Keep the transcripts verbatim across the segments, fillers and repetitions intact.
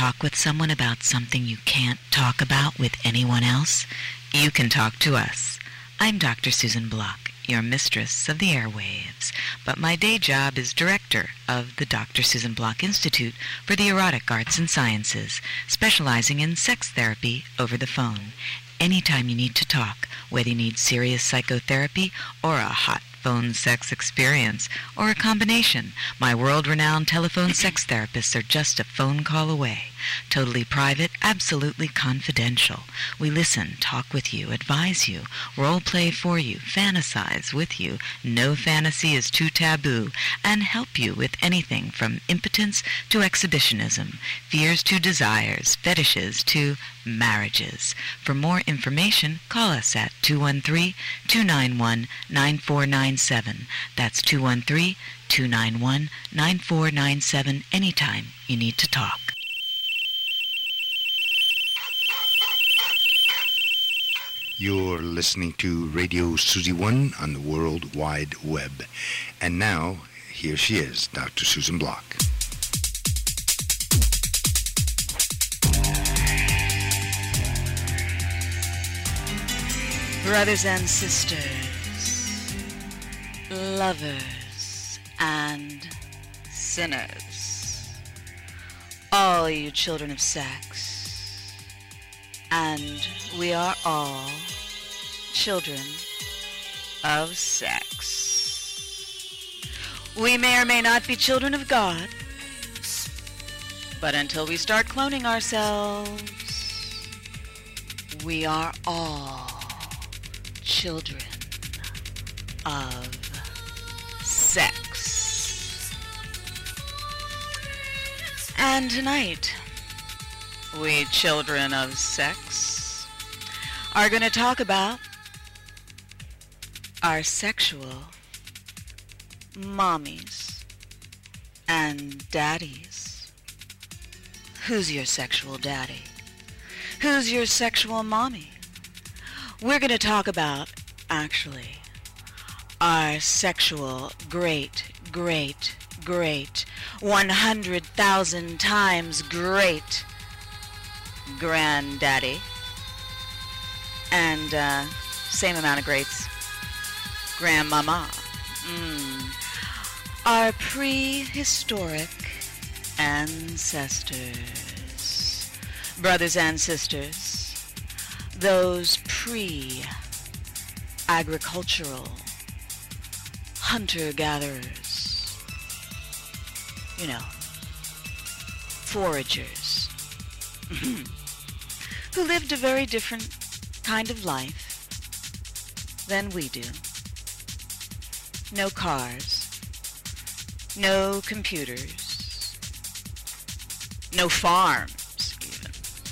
talk with someone about something you can't talk about with anyone else? You can talk to us. I'm Doctor Susan Block, your mistress of the airwaves, but my day job is director of the Doctor Susan Block Institute for the Erotic Arts and Sciences, specializing in sex therapy over the phone. Anytime you need to talk, whether you need serious psychotherapy or a hot phone sex experience, or a combination, my world-renowned telephone sex therapists are just a phone call away. Totally private, absolutely confidential. We listen, talk with you, advise you, role-play for you, fantasize with you, no fantasy is too taboo, and help you with anything from impotence to exhibitionism, fears to desires, fetishes to marriages. For more information, call us at two one three, two nine one, nine four nine seven. That's two one three, two nine one, nine four nine seven anytime you need to talk. You're listening to Radio Susie One on the World Wide Web. And now, here she is, Doctor Susan Block. Brothers and sisters, lovers and sinners, all you children of sex, and we are all children of sex. We may or may not be children of God, but until we start cloning ourselves, we are all children of sex. And tonight, we children of sex are going to talk about our sexual mommies and daddies. Who's your sexual daddy? Who's your sexual mommy? We're going to talk about, actually, our sexual great, great, great, one hundred thousand times great granddaddy. And uh, same amount of greats, grandmama. Mm. Our prehistoric ancestors, brothers and sisters, those pre-agricultural hunter-gatherers, you know, foragers, who lived a very different kind of life than we do. No cars, no computers, no farms even,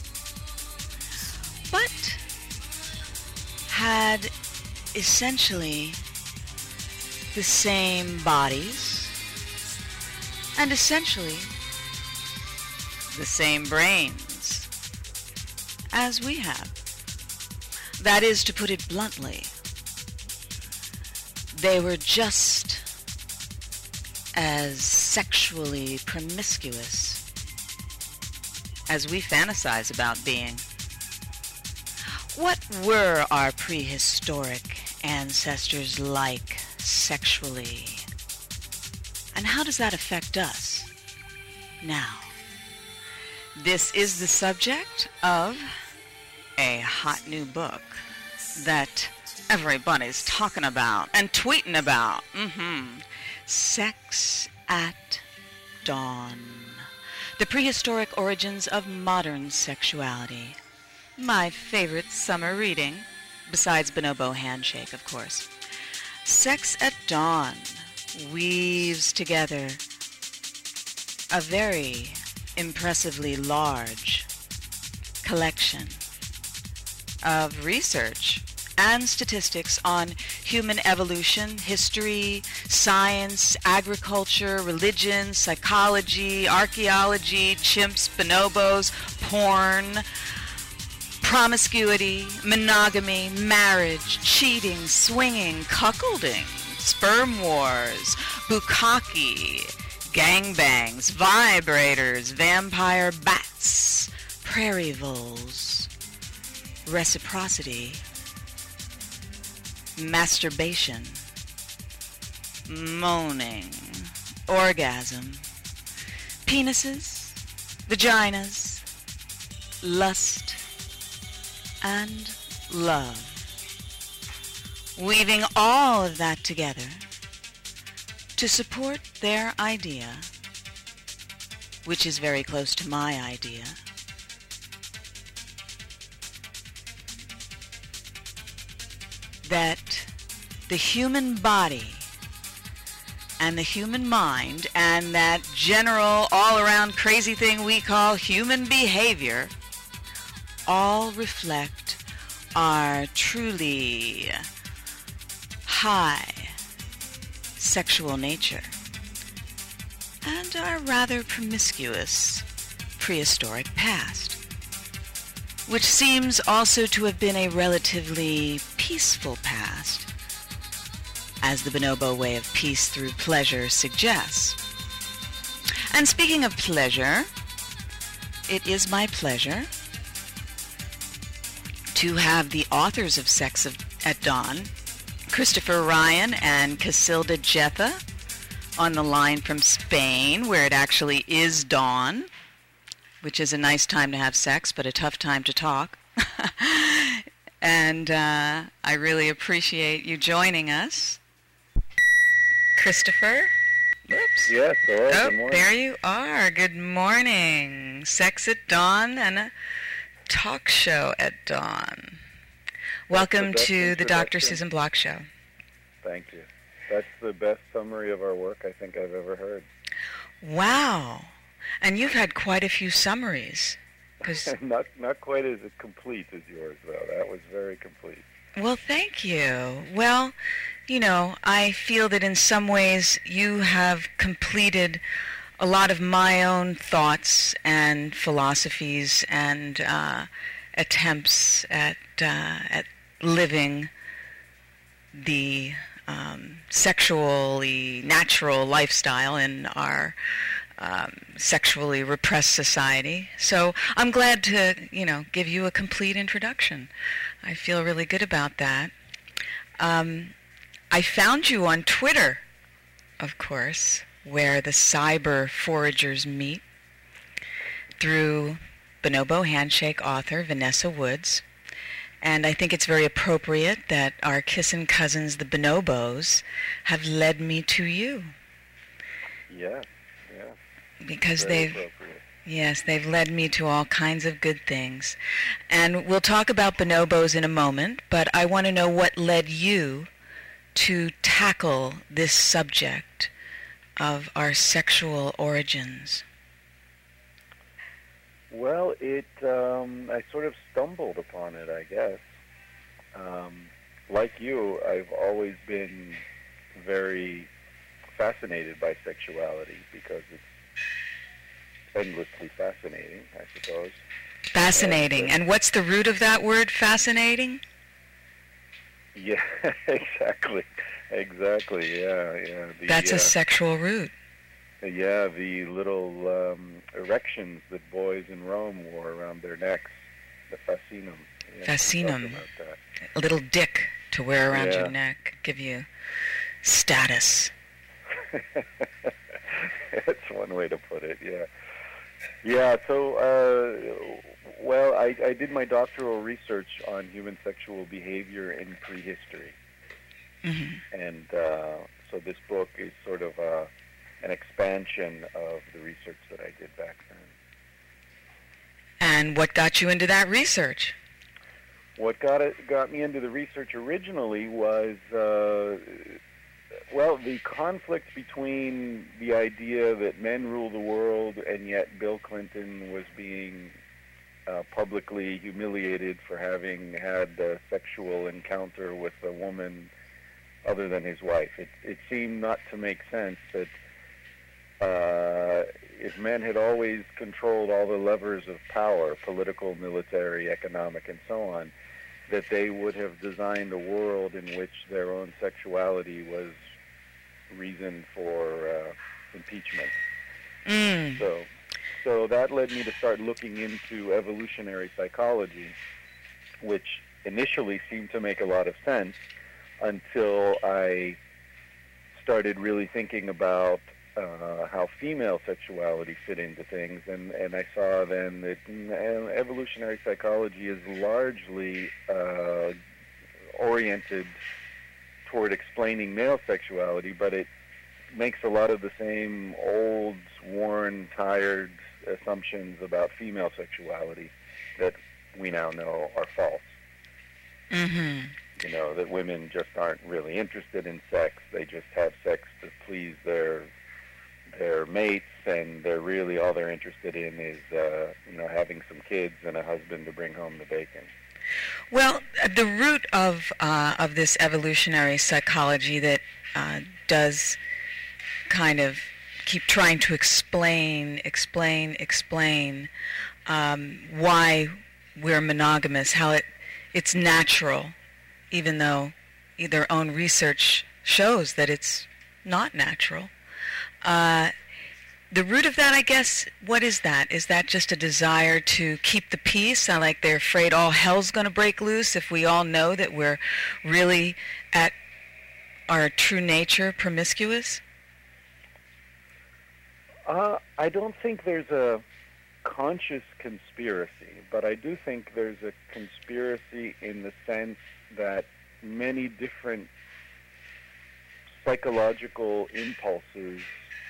but had essentially the same bodies and essentially the same brains as we have. That is, to put it bluntly, they were just as sexually promiscuous as we fantasize about being. What were our prehistoric ancestors like sexually? And how does that affect us now? This is the subject of a hot new book that everybody's talking about and tweeting about. Mm-hmm. Sex at Dawn. The Prehistoric Origins of Modern Sexuality. My favorite summer reading, besides Bonobo Handshake, of course. Sex at Dawn weaves together a very impressively large collection of research and statistics on human evolution, history, science, agriculture, religion, psychology, archaeology, chimps, bonobos, porn, promiscuity, monogamy, marriage, cheating, swinging, cuckolding, sperm wars, bukkake, gangbangs, vibrators, vampire bats, prairie voles, reciprocity, masturbation, moaning, orgasm, penises, vaginas, lust, and love. Weaving all of that together to support their idea, which is very close to my idea, that the human body and the human mind and that general all-around crazy thing we call human behavior all reflect our truly high sexual nature and our rather promiscuous prehistoric past, which seems also to have been a relatively peaceful past, as the bonobo way of peace through pleasure suggests. And speaking of pleasure, it is my pleasure to have the authors of Sex of, at Dawn, Christopher Ryan and Casilda Jetha, on the line from Spain, where it actually is dawn, which is a nice time to have sex, but a tough time to talk. And uh, I really appreciate you joining us. Christopher? Oops. Yes, hello, oh, good morning. There you are. Good morning. Sex at Dawn and a talk show at dawn. Welcome to the Doctor Susan Block Show. Thank you. That's the best summary of our work I think I've ever heard. Wow. And you've had quite a few summaries. 'Cause not not quite as complete as yours, though. That was very complete. Well, thank you. Well, you know, I feel that in some ways you have completed a lot of my own thoughts and philosophies and uh, attempts at uh, at living the um, sexually natural lifestyle in our um, sexually repressed society. So I'm glad to, you know, give you a complete introduction. I feel really good about that. Um, I found you on Twitter, of course, where the cyber foragers meet, through Bonobo Handshake author Vanessa Woods. And I think it's very appropriate that our kissin' cousins, the bonobos, have led me to you. Yeah, yeah. Because very they've, yes, they've led me to all kinds of good things. And we'll talk about bonobos in a moment, but I want to know what led you to tackle this subject of our sexual origins. Well, it, um, I sort of stumbled upon it, I guess. Um, like you, I've always been very fascinated by sexuality because it's endlessly fascinating, I suppose. Fascinating. And, uh, and what's the root of that word, fascinating? Yeah, exactly. Exactly, yeah, yeah. The, That's a uh, sexual root. Yeah, the little um, erections that boys in Rome wore around their necks, the fascinum. Yeah, fascinum. A little dick to wear around yeah. your neck, give you status. That's one way to put it, yeah. Yeah, so, uh, well, I, I did my doctoral research on human sexual behavior in prehistory. Mm-hmm. And uh, so this book is sort of a... an expansion of the research that I did back then. And what got you into that research? What got it got me into the research originally was, uh, well, the conflict between the idea that men rule the world and yet Bill Clinton was being uh, publicly humiliated for having had a sexual encounter with a woman other than his wife. It, it seemed not to make sense that Uh, if men had always controlled all the levers of power, political, military, economic, and so on, that they would have designed a world in which their own sexuality was reason for uh, impeachment. Mm. So, so that led me to start looking into evolutionary psychology, which initially seemed to make a lot of sense until I started really thinking about uh, how female sexuality fit into things, and, and I saw then that mm, evolutionary psychology is largely uh, oriented toward explaining male sexuality, but it makes a lot of the same old, worn, tired assumptions about female sexuality that we now know are false. Mm-hmm. You know, that women just aren't really interested in sex. They just have sex to please their their mates, and they're really all they're interested in is, uh, you know, having some kids and a husband to bring home the bacon. Well, the root of uh, of this evolutionary psychology that uh, does kind of keep trying to explain, explain, explain um, why we're monogamous, how it it's natural, even though their own research shows that it's not natural. Uh, the root of that, I guess, what is that? Is that just a desire to keep the peace? Uh, like they're afraid all hell's going to break loose if we all know that we're really at our true nature promiscuous? Uh, I don't think there's a conscious conspiracy, but I do think there's a conspiracy in the sense that many different psychological impulses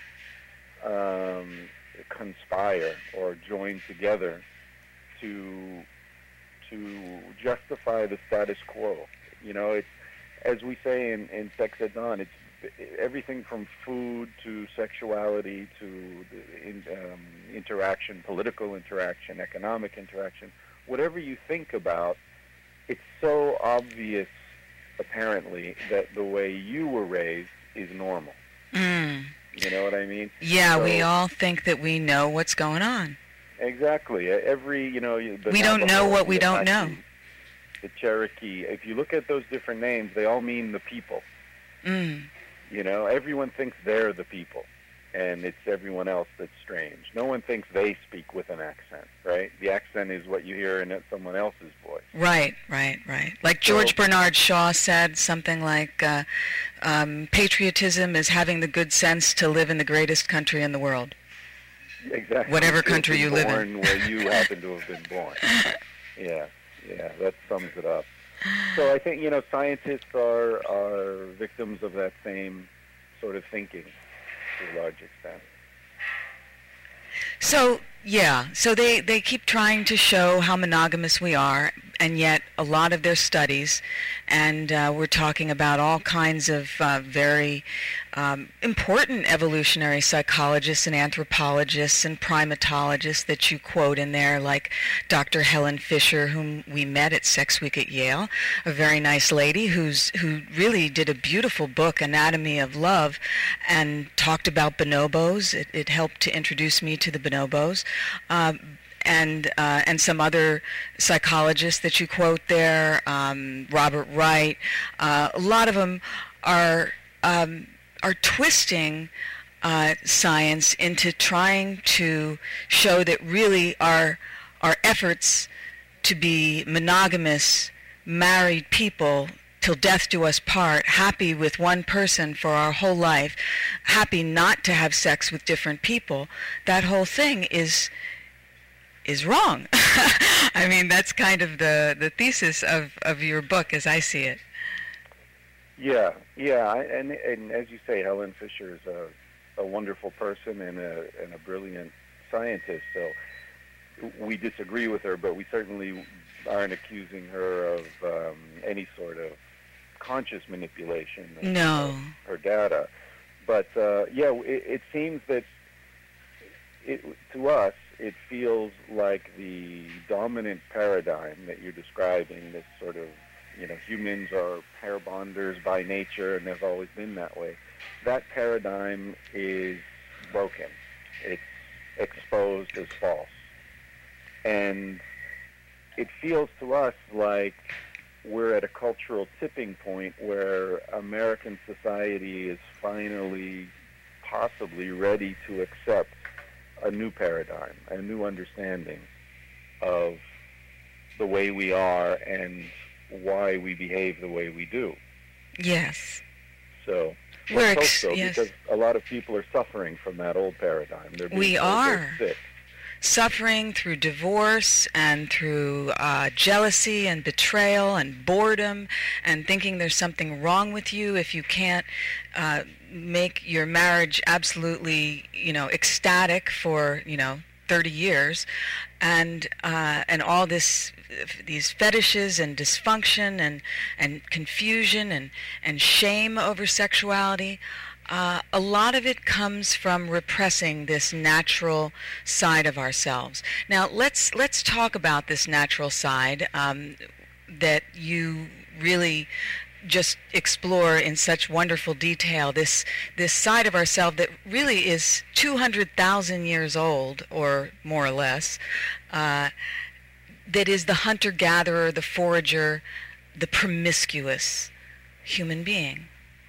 um, conspire or join together to to justify the status quo. You know, it's as we say in, in Sex at Dawn, it's everything from food to sexuality to in, um, interaction, political interaction, economic interaction. Whatever you think about, it's so obvious, apparently, that the way you were raised is normal. Mm. You know what I mean? Yeah, so, we all think that we know what's going on. Exactly. Every, you know... The we don't Navajo, know what we the don't Apache, know. The Cherokee. If you look at those different names, they all mean the people. Mm. You know, everyone thinks they're the people, and it's everyone else that's strange. No one thinks they speak with an accent, right? The accent is what you hear in someone else's voice. Right, right, right. Like George So, Bernard Shaw said, something like, uh, um, patriotism is having the good sense to live in the greatest country in the world. Exactly. Whatever country you live in. Born where you happen to have been born. Yeah, yeah, that sums it up. So I think, you know, scientists are are victims of that same sort of thinking to a large extent. So, yeah, so they, they keep trying to show how monogamous we are, and yet a lot of their studies, and uh, we're talking about all kinds of uh, very um, important evolutionary psychologists and anthropologists and primatologists that you quote in there, like Doctor Helen Fisher, whom we met at Sex Week at Yale, a very nice lady who's who really did a beautiful book, Anatomy of Love, and talked about bonobos. It, it helped to introduce me to the bonobos. Um, and uh, and some other psychologists that you quote there, um, Robert Wright. Uh, a lot of them are um, are twisting uh, science into trying to show that really our our efforts to be monogamous, married people till death do us part, happy with one person for our whole life, happy not to have sex with different people, that whole thing is is wrong. I mean, that's kind of the, the thesis of, of your book as I see it. Yeah, yeah, and and as you say, Helen Fisher is a, a wonderful person and a and a brilliant scientist. So we disagree with her, but we certainly aren't accusing her of um, any sort of conscious manipulation of, no. of her data. But uh, yeah, it, it seems that it, to us, it feels like the dominant paradigm that you're describing, this sort of, you know, humans are pair bonders by nature and have always been that way. That paradigm is broken. It's exposed as false. And it feels to us like we're at a cultural tipping point where American society is finally possibly ready to accept a new paradigm, a new understanding of the way we are and why we behave the way we do. Yes. So We're let's hope ex- so, yes. because a lot of people are suffering from that old paradigm. They're being We told they're are. sick. Suffering through divorce and through uh, jealousy and betrayal and boredom and thinking there's something wrong with you if you can't uh, make your marriage absolutely, you know, ecstatic for, you know, thirty years, and uh, and all this, these fetishes and dysfunction and and confusion and and shame over sexuality. Uh, a lot of it comes from repressing this natural side of ourselves. Now, let's let's talk about this natural side um, that you really just explore in such wonderful detail. This this side of ourselves that really is two hundred thousand years old, or more or less. Uh, that is the hunter-gatherer, the forager, the promiscuous human being.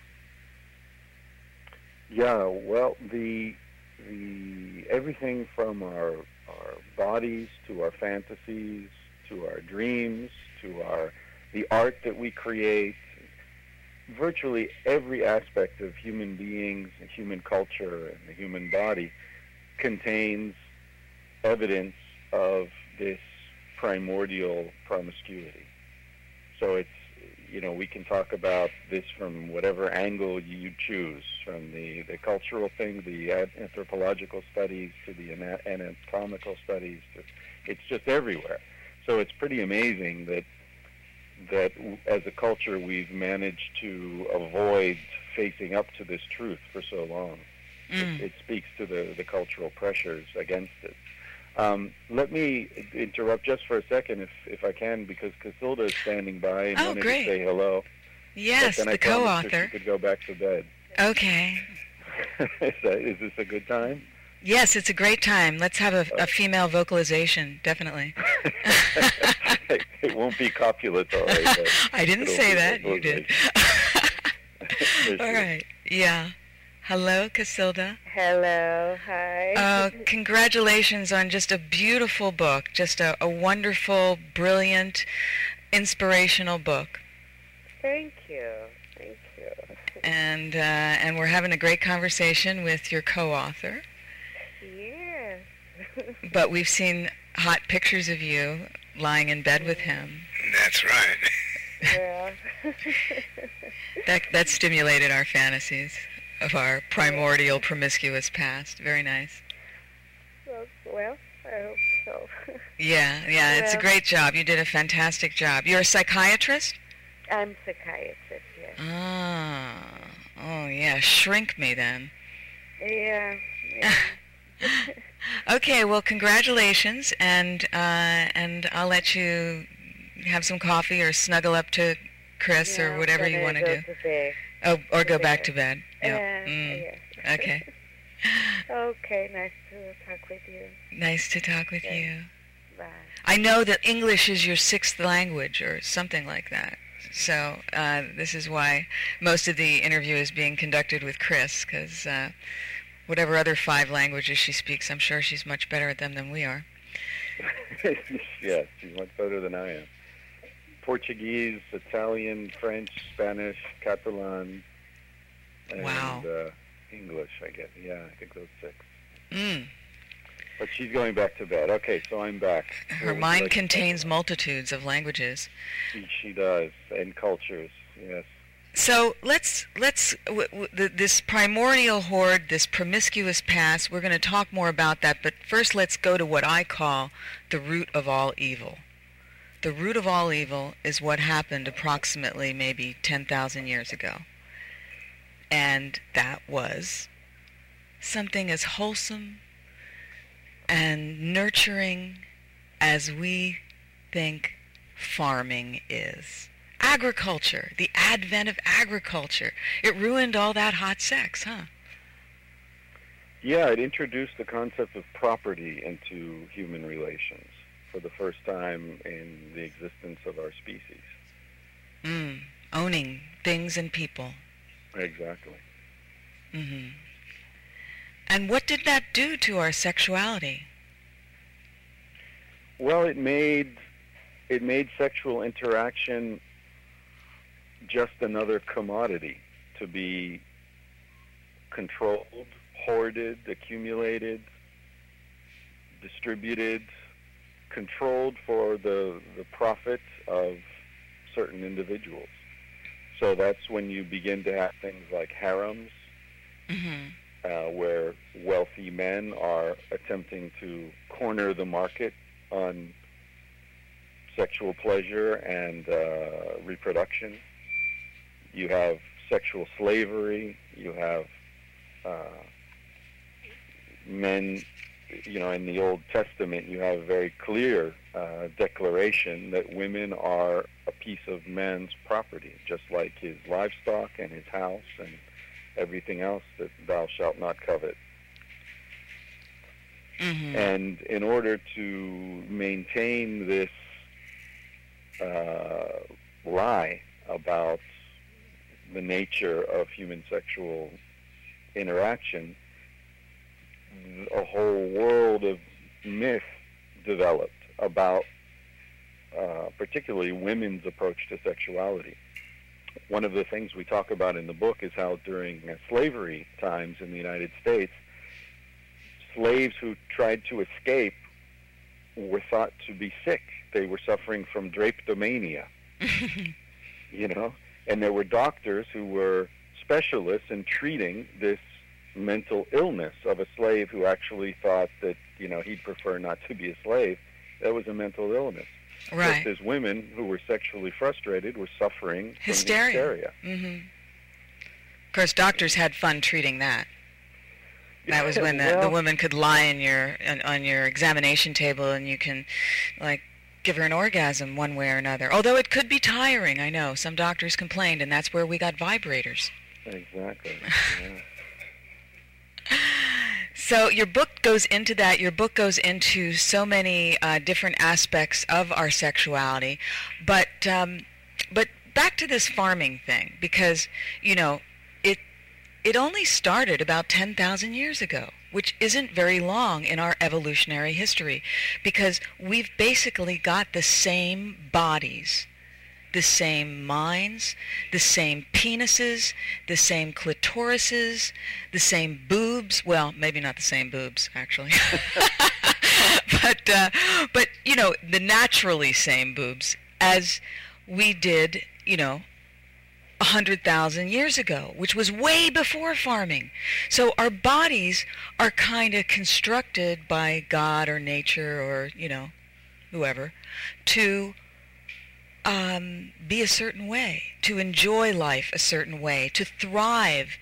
Yeah, well, the the everything from our our bodies to our fantasies to our dreams to our the art that we create, virtually every aspect of human beings and human culture and the human body contains evidence of this primordial promiscuity. So it's, you know, we can talk about this from whatever angle you choose, from the, the cultural thing, the anthropological studies, to the ana- anatomical studies. To, it's just everywhere. So it's pretty amazing that that as a culture we've managed to avoid facing up to this truth for so long. Mm. It, it speaks to the, the cultural pressures against it. Um, let me interrupt just for a second, if if I can, because Casilda is standing by and Oh, wanted great. to say hello. Yes, but then the I promised her co-author. she could go back to bed. Okay. is, that, is this a good time? Yes, it's a great time. Let's have a, a female vocalization, definitely. it, it won't be copulatory. But I didn't it'll say be that. You did. vocalization. All right. Yeah. Hello, Casilda. Hello, hi. Uh, congratulations on just a beautiful book, just a, a wonderful, brilliant, inspirational book. Thank you, thank you. And uh, and we're having a great conversation with your co-author. Yes. But we've seen hot pictures of you lying in bed with him. That's right. Yeah. That that stimulated our fantasies of our primordial, promiscuous past. Very nice. Well, well, I hope so. Yeah, yeah, it's a Well- great job. You did a fantastic job. You're a psychiatrist? I'm psychiatrist, yes. Ah, oh yeah, shrink me then. Yeah. yeah. Okay, well, congratulations, and uh, and I'll let you have some coffee or snuggle up to Chris Yeah, or whatever you gonna want to go do. to bed. Oh, or go to back bed. to bed. Yeah. Yeah, Mm. yeah. Okay. Okay, nice to talk with you. Nice to talk with Yeah. you. Bye. I know that English is your sixth language or something like that. So uh, this is why most of the interview is being conducted with Chris, because uh, whatever other five languages she speaks, I'm sure she's much better at them than we are. Yes, she's much better than I am. Portuguese, Italian, French, Spanish, Catalan, and Wow. uh, English, I guess. Yeah, I think those six. Mm. But she's going back to bed. Okay, so I'm back. What Her would you mind like to talk contains about? multitudes of languages. She, she does, and cultures, yes. So let's let's w- w- th- this primordial horde, this promiscuous past. We're going to talk more about that, but first let's go to what I call the root of all evil. The root of all evil is what happened approximately maybe ten thousand years ago, and that was something as wholesome and nurturing as we think farming is. Agriculture, the advent of agriculture. It ruined all that hot sex, huh? Yeah, it introduced the concept of property into human relations for the first time in the existence of our species. Mm, owning things and people. Exactly. hmm And what did that do to our sexuality? Well, it made it made sexual interaction just another commodity to be controlled, hoarded, accumulated, distributed, controlled for the the profit of certain individuals. So that's when you begin to have things like harems, Mm-hmm. uh, where wealthy men are attempting to corner the market on sexual pleasure and uh, reproduction. You have sexual slavery. You have uh, men, you know, in the Old Testament, you have a very clear uh, declaration that women are a piece of man's property, just like his livestock and his house and everything else that thou shalt not covet. Mm-hmm. And in order to maintain this uh, lie about the nature of human sexual interaction, a whole world of myth developed about uh, particularly women's approach to sexuality. One of the things we talk about in the book is how during uh, slavery times in the United States, slaves who tried to escape were thought to be sick. They were suffering from drapetomania, you know, and there were doctors who were specialists in treating this mental illness of a slave who actually thought that, you know, he'd prefer not to be a slave. That was a mental illness. Right. Just as women who were sexually frustrated were suffering Hysteria. from hysteria. Mm-hmm. Of course, doctors had fun treating that. That was when the, well, the woman could lie in your on, on your examination table, and you can, like, give her an orgasm one way or another. Although it could be tiring, I know. Some doctors complained, and that's where we got vibrators. Exactly. Yeah. So your book goes into that. Your book goes into so many uh, different aspects of our sexuality, but um, but back to this farming thing, because you know it it only started about ten thousand years ago, which isn't very long in our evolutionary history, because we've basically got the same bodies, the same minds, the same penises, the same clitorises, the same boobs. Well, maybe not the same boobs, actually. but, uh, but, you know, the naturally same boobs as we did, you know, one hundred thousand years ago, which was way before farming. So our bodies are kind of constructed by God or nature or, you know, whoever, to Um, be a certain way, to enjoy life a certain way, to thrive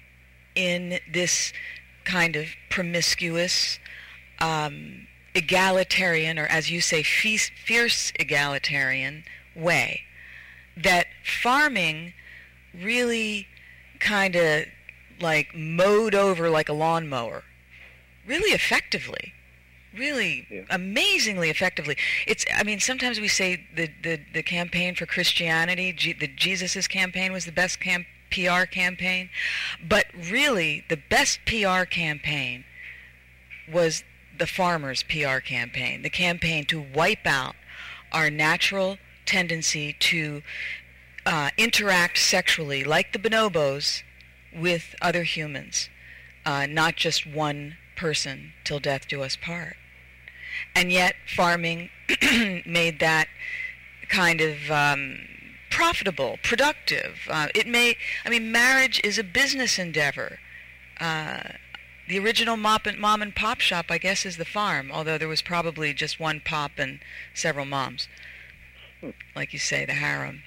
in this kind of promiscuous, um, egalitarian, or as you say, fierce, fierce egalitarian way that farming really kind of like mowed over like a lawnmower, really effectively. Really Yeah. amazingly effectively. It's, I mean, sometimes we say the, the, the campaign for Christianity, G, the Jesus' campaign was the best camp, P R campaign, but really the best P R campaign was the farmers' P R campaign, the campaign to wipe out our natural tendency to uh, interact sexually, like the bonobos, with other humans, uh, not just one person till death do us part. And yet farming made that kind of um, profitable, productive. Uh, it may, I mean, marriage is a business endeavor. Uh, the original mom and, mom and pop shop, I guess, is the farm, although there was probably just one pop and several moms. Like you say, the harem.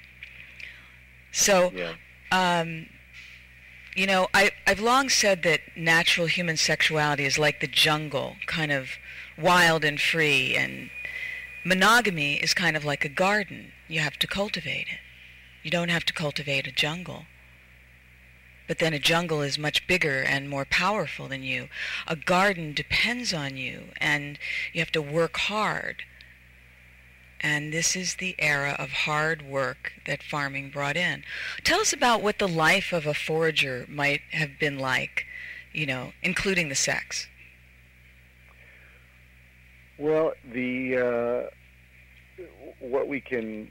So, Yeah. um, you know, I, I've long said that natural human sexuality is like the jungle, kind of wild and free, and monogamy is kind of like a garden. You have to cultivate it. You don't have to cultivate a jungle. But then a jungle is much bigger and more powerful than you. A garden depends on you, and you have to work hard. And this is the era of hard work that farming brought in. Tell us about what the life of a forager might have been like you know, including the sex? Well, the uh, what we can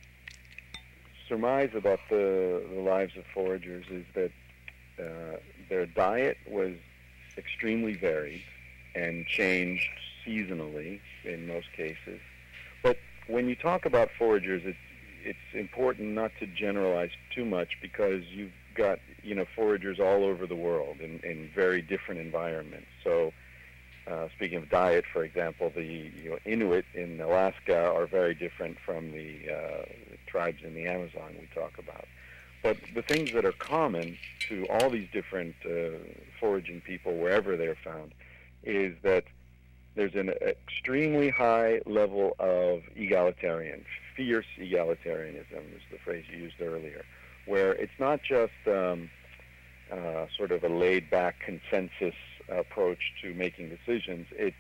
surmise about the, the lives of foragers is that uh, their diet was extremely varied and changed seasonally in most cases. But when you talk about foragers, it's it's important not to generalize too much, because you've got, you know, foragers all over the world in, in very different environments. So, uh, speaking of diet, for example, the you know, Inuit in Alaska are very different from the, uh, the tribes in the Amazon we talk about. But the things that are common to all these different uh, foraging people, wherever they're found, is that there's an extremely high level of egalitarian, fierce egalitarianism is the phrase you used earlier, where it's not just um, uh, sort of a laid-back consensus approach to making decisions. It's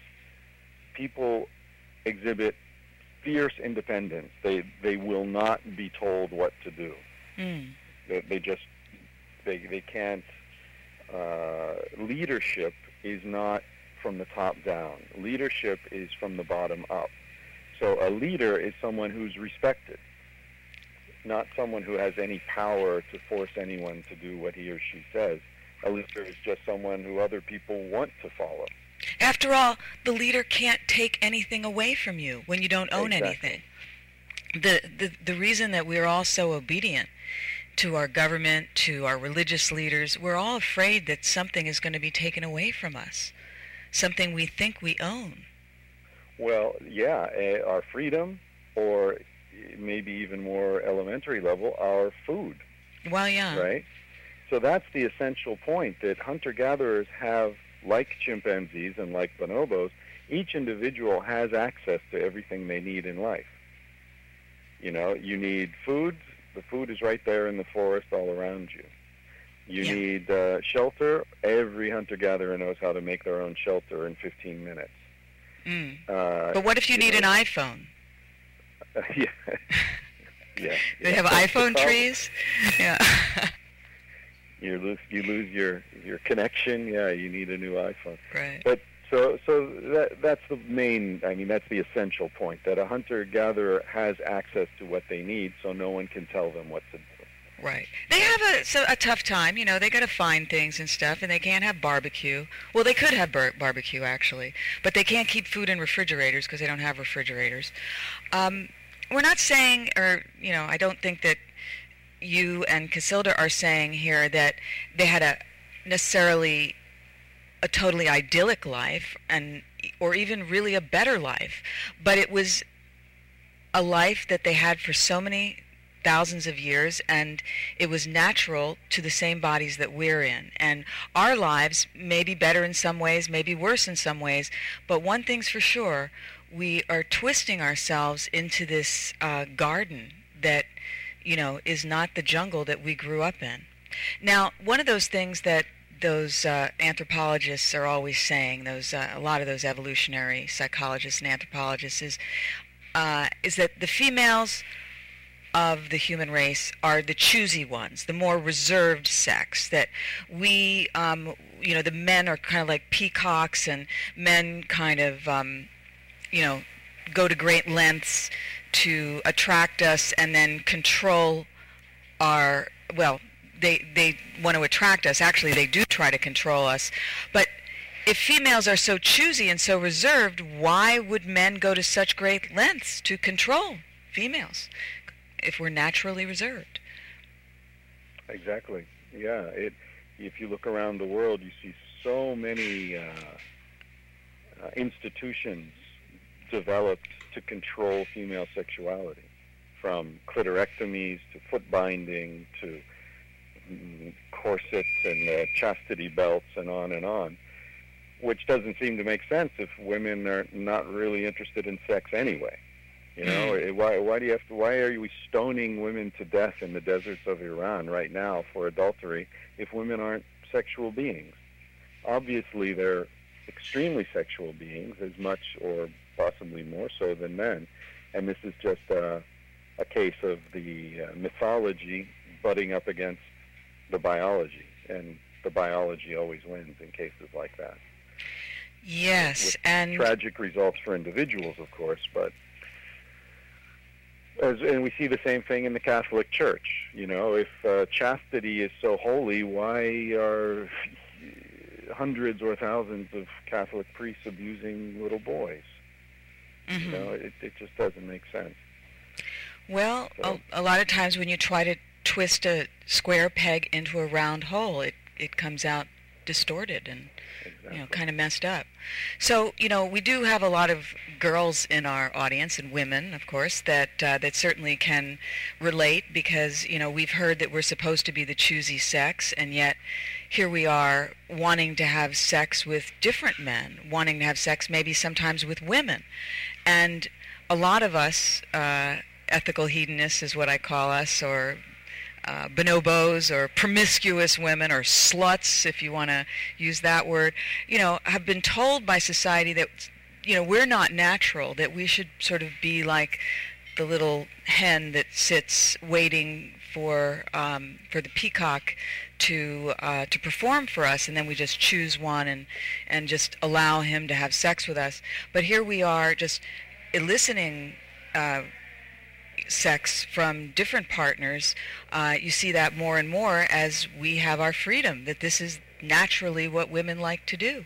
people exhibit fierce independence. They they will not be told what to do. Mm. They, they just they they can't. Uh, leadership is not from the top down. Leadership is from the bottom up. So a leader is someone who's respected, not someone who has any power to force anyone to do what he or she says. A leader is just someone who other people want to follow. After all, the leader can't take anything away from you when you don't own Exactly. anything. The, the the reason that we're all so obedient to our government, to our religious leaders, we're all afraid that something is going to be taken away from us, something we think we own. Well, yeah, uh, our freedom, or maybe even more elementary level, our food, Well, yeah. right? So that's the essential point, that hunter-gatherers have, like chimpanzees and like bonobos, each individual has access to everything they need in life. You know, you need food. The food is right there in the forest all around you. You Yeah. need uh, shelter. Every hunter-gatherer knows how to make their own shelter in fifteen minutes. Mm. Uh, But what if you need know, an iPhone? yeah. yeah. They yeah. have That's the iPhone problem. trees? Yeah. You lose, you lose your, your connection. Yeah, you need a new iPhone. Right. But so so that that's the main. I mean, that's the essential point, that a hunter-gatherer has access to what they need, so no one can tell them what to do. Right. They have a so a tough time, you know. They got to find things and stuff, and they can't have barbecue. Well, they could have bar- barbecue actually, but they can't keep food in refrigerators because they don't have refrigerators. Um, we're not saying, or you know, I don't think that you and Casilda are saying here that they had a necessarily a totally idyllic life, and or even really a better life, but it was a life that they had for so many thousands of years, and it was natural to the same bodies that we're in. And our lives may be better in some ways, maybe worse in some ways, but one thing's for sure, we are twisting ourselves into this uh, garden that, you know, is not the jungle that we grew up in. Now, one of those things that those uh, anthropologists are always saying, those uh, a lot of those evolutionary psychologists and anthropologists, is uh, is that the females of the human race are the choosy ones, the more reserved sex, that we, um, you know, the men are kind of like peacocks, and men kind of, um, you know, go to great lengths to attract us and then control our, well, they, they want to attract us. Actually, they do try to control us. But if females are so choosy and so reserved, why would men go to such great lengths to control females if we're naturally reserved? Exactly. Yeah. It. If you look around the world, you see so many uh, uh, institutions developed to control female sexuality, from clitorectomies to foot binding to mm, corsets and uh, chastity belts and on and on, which doesn't seem to make sense if women are not really interested in sex anyway. You know, mm. why why do you have to? Why are we stoning women to death in the deserts of Iran right now for adultery if women aren't sexual beings? Obviously, they're extremely sexual beings, as much or possibly more so than men, and this is just a, a case of the uh, mythology butting up against the biology. And the biology always wins in cases like that. Yes, With and tragic results for individuals, of course, but as, and we see the same thing in the Catholic Church. You know, if uh, chastity is so holy, why are hundreds or thousands of Catholic priests abusing little boys? Mhm. You know, it, it just doesn't make sense. Well, So- a, a lot of times when you try to twist a square peg into a round hole, it, it comes out distorted and, Exactly. you know, kind of messed up. So, you know, we do have a lot of girls in our audience, and women, of course, that uh, that certainly can relate, because, you know, we've heard that we're supposed to be the choosy sex, and yet here we are wanting to have sex with different men, wanting to have sex maybe sometimes with women. And a lot of us, uh, ethical hedonists is what I call us, or uh, bonobos, or promiscuous women, or sluts, if you want to use that word, you know, have been told by society that, you know, we're not natural, that we should sort of be like the little hen that sits waiting for um, for the peacock to uh, to perform for us, and then we just choose one and and just allow him to have sex with us. But here we are, just eliciting uh, sex from different partners. Uh, you see that more and more as we have our freedom, that this is naturally what women like to do.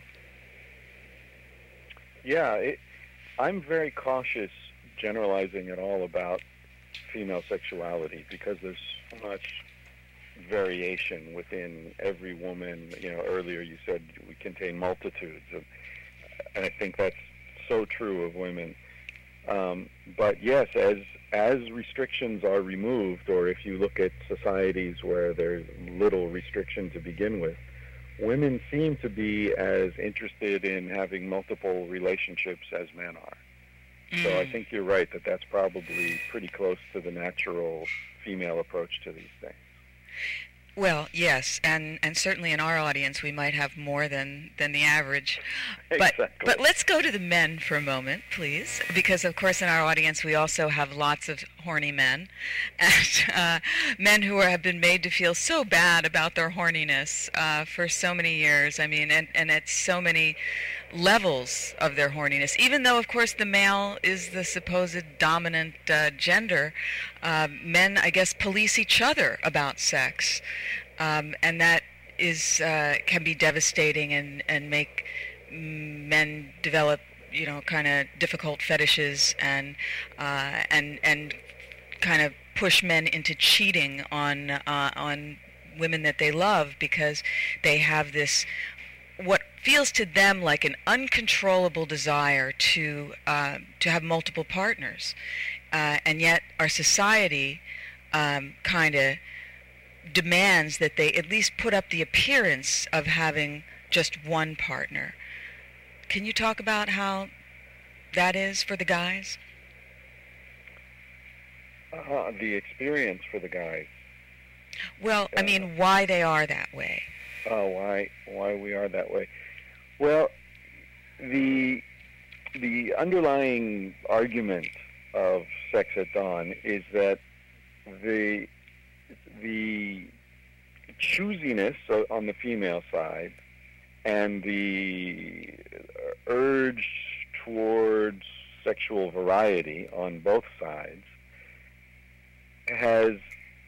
Yeah, it, I'm very cautious generalizing at all about female sexuality, because there's so much variation within every woman. You know, earlier you said we contain multitudes, of, and I think that's so true of women. Um, but yes, as as restrictions are removed, or if you look at societies where there's little restriction to begin with, women seem to be as interested in having multiple relationships as men are. So I think you're right that that's probably pretty close to the natural female approach to these things. Well, yes, and, and certainly in our audience we might have more than, than the average. But Exactly. but let's go to the men for a moment, please, because of course in our audience we also have lots of horny men, and uh, men who are, have been made to feel so bad about their horniness uh, for so many years. I mean, and, and at so many levels of their horniness. Even though, of course, the male is the supposed dominant uh, gender, uh, men, I guess, police each other about sex, um, and that is uh, can be devastating and and make men develop, you know, kind of difficult fetishes, and uh, and and kind of push men into cheating on uh, on women that they love, because they have this what feels to them like an uncontrollable desire to uh, to have multiple partners, uh, and yet our society um, kind of demands that they at least put up the appearance of having just one partner. Can you talk about how that is for the guys? Uh, the experience for the guys. Well, I mean, why they are that way. Oh, why why we are that way? Well, the the underlying argument of sex at dawn is that the the choosiness on the female side and the urge towards sexual variety on both sides has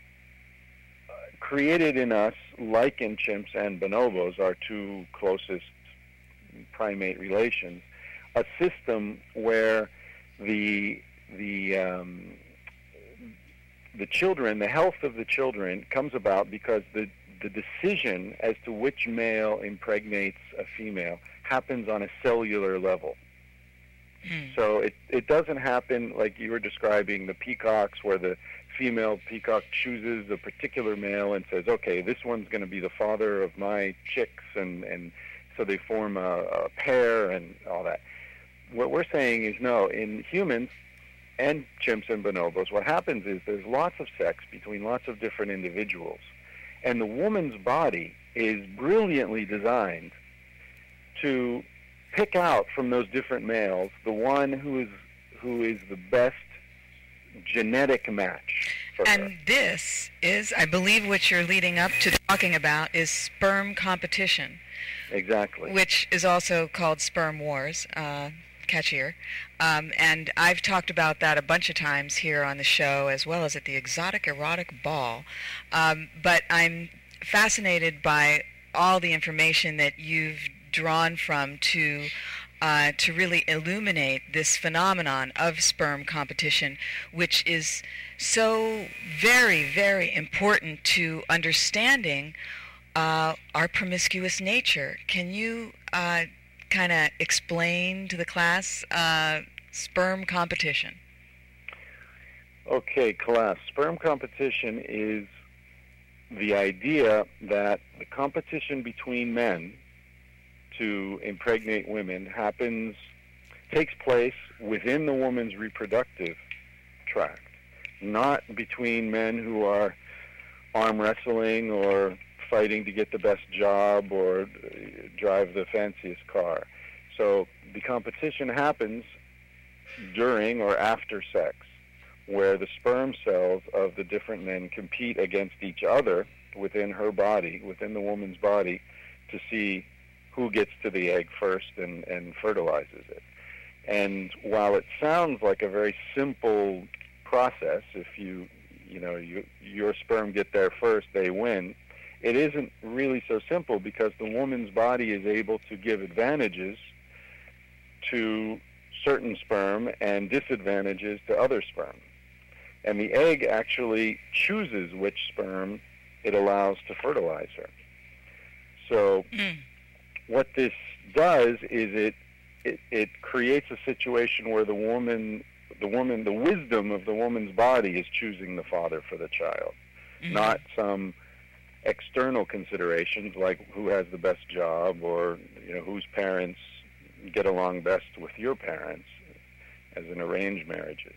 created in us, like in chimps and bonobos, our two closest primate relations, a system where the the um, the children, the health of the children, comes about because the the decision as to which male impregnates a female happens on a cellular level. Mm. So it it doesn't happen like you were describing the peacocks, where the female peacock chooses a particular male and says, okay, this one's going to be the father of my chicks, and, and so they form a, a pair and all that. What we're saying is, no, in humans and chimps and bonobos, what happens is there's lots of sex between lots of different individuals, and the woman's body is brilliantly designed to pick out from those different males the one who is who is the best genetic match for her. And this is, I believe, what you're leading up to talking about is sperm competition, Exactly. which is also called sperm wars. Uh, catchier. Um, and I've talked about that a bunch of times here on the show, as well as at the Exotic Erotic Ball. Um, but I'm fascinated by all the information that you've drawn from to uh, to really illuminate this phenomenon of sperm competition, which is so very, very important to understanding uh, our promiscuous nature. Can you uh, kind of explain to the class uh, sperm competition? Okay, class. Sperm competition is the idea that the competition between men to impregnate women happens, takes place within the woman's reproductive tract, not between men who are arm wrestling or fighting to get the best job or drive the fanciest car. So the competition happens during or after sex, where the sperm cells of the different men compete against each other within her body, within the woman's body, to see who gets to the egg first and, and fertilizes it. And while it sounds like a very simple process, if you, you know, you, your sperm get there first, they win, it isn't really so simple, because the woman's body is able to give advantages to certain sperm and disadvantages to other sperm. And the egg actually chooses which sperm it allows to fertilize her. So Mm. what this does is it, it it creates a situation where the woman, the woman, the wisdom of the woman's body is choosing the father for the child, Mhm. not some external considerations like who has the best job or, you know, whose parents get along best with your parents, as in arranged marriages.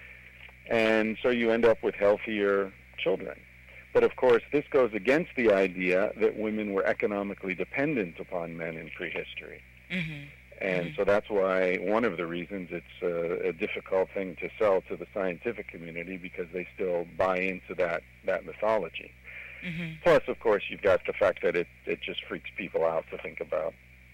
And so you end up with healthier children. But of course, this goes against the idea that women were economically dependent upon men in prehistory. Mhm. And Mhm. so that's why one of the reasons it's a, a difficult thing to sell to the scientific community, because they still buy into that, that mythology. Mhm. Plus, of course, you've got the fact that it, it just freaks people out to think about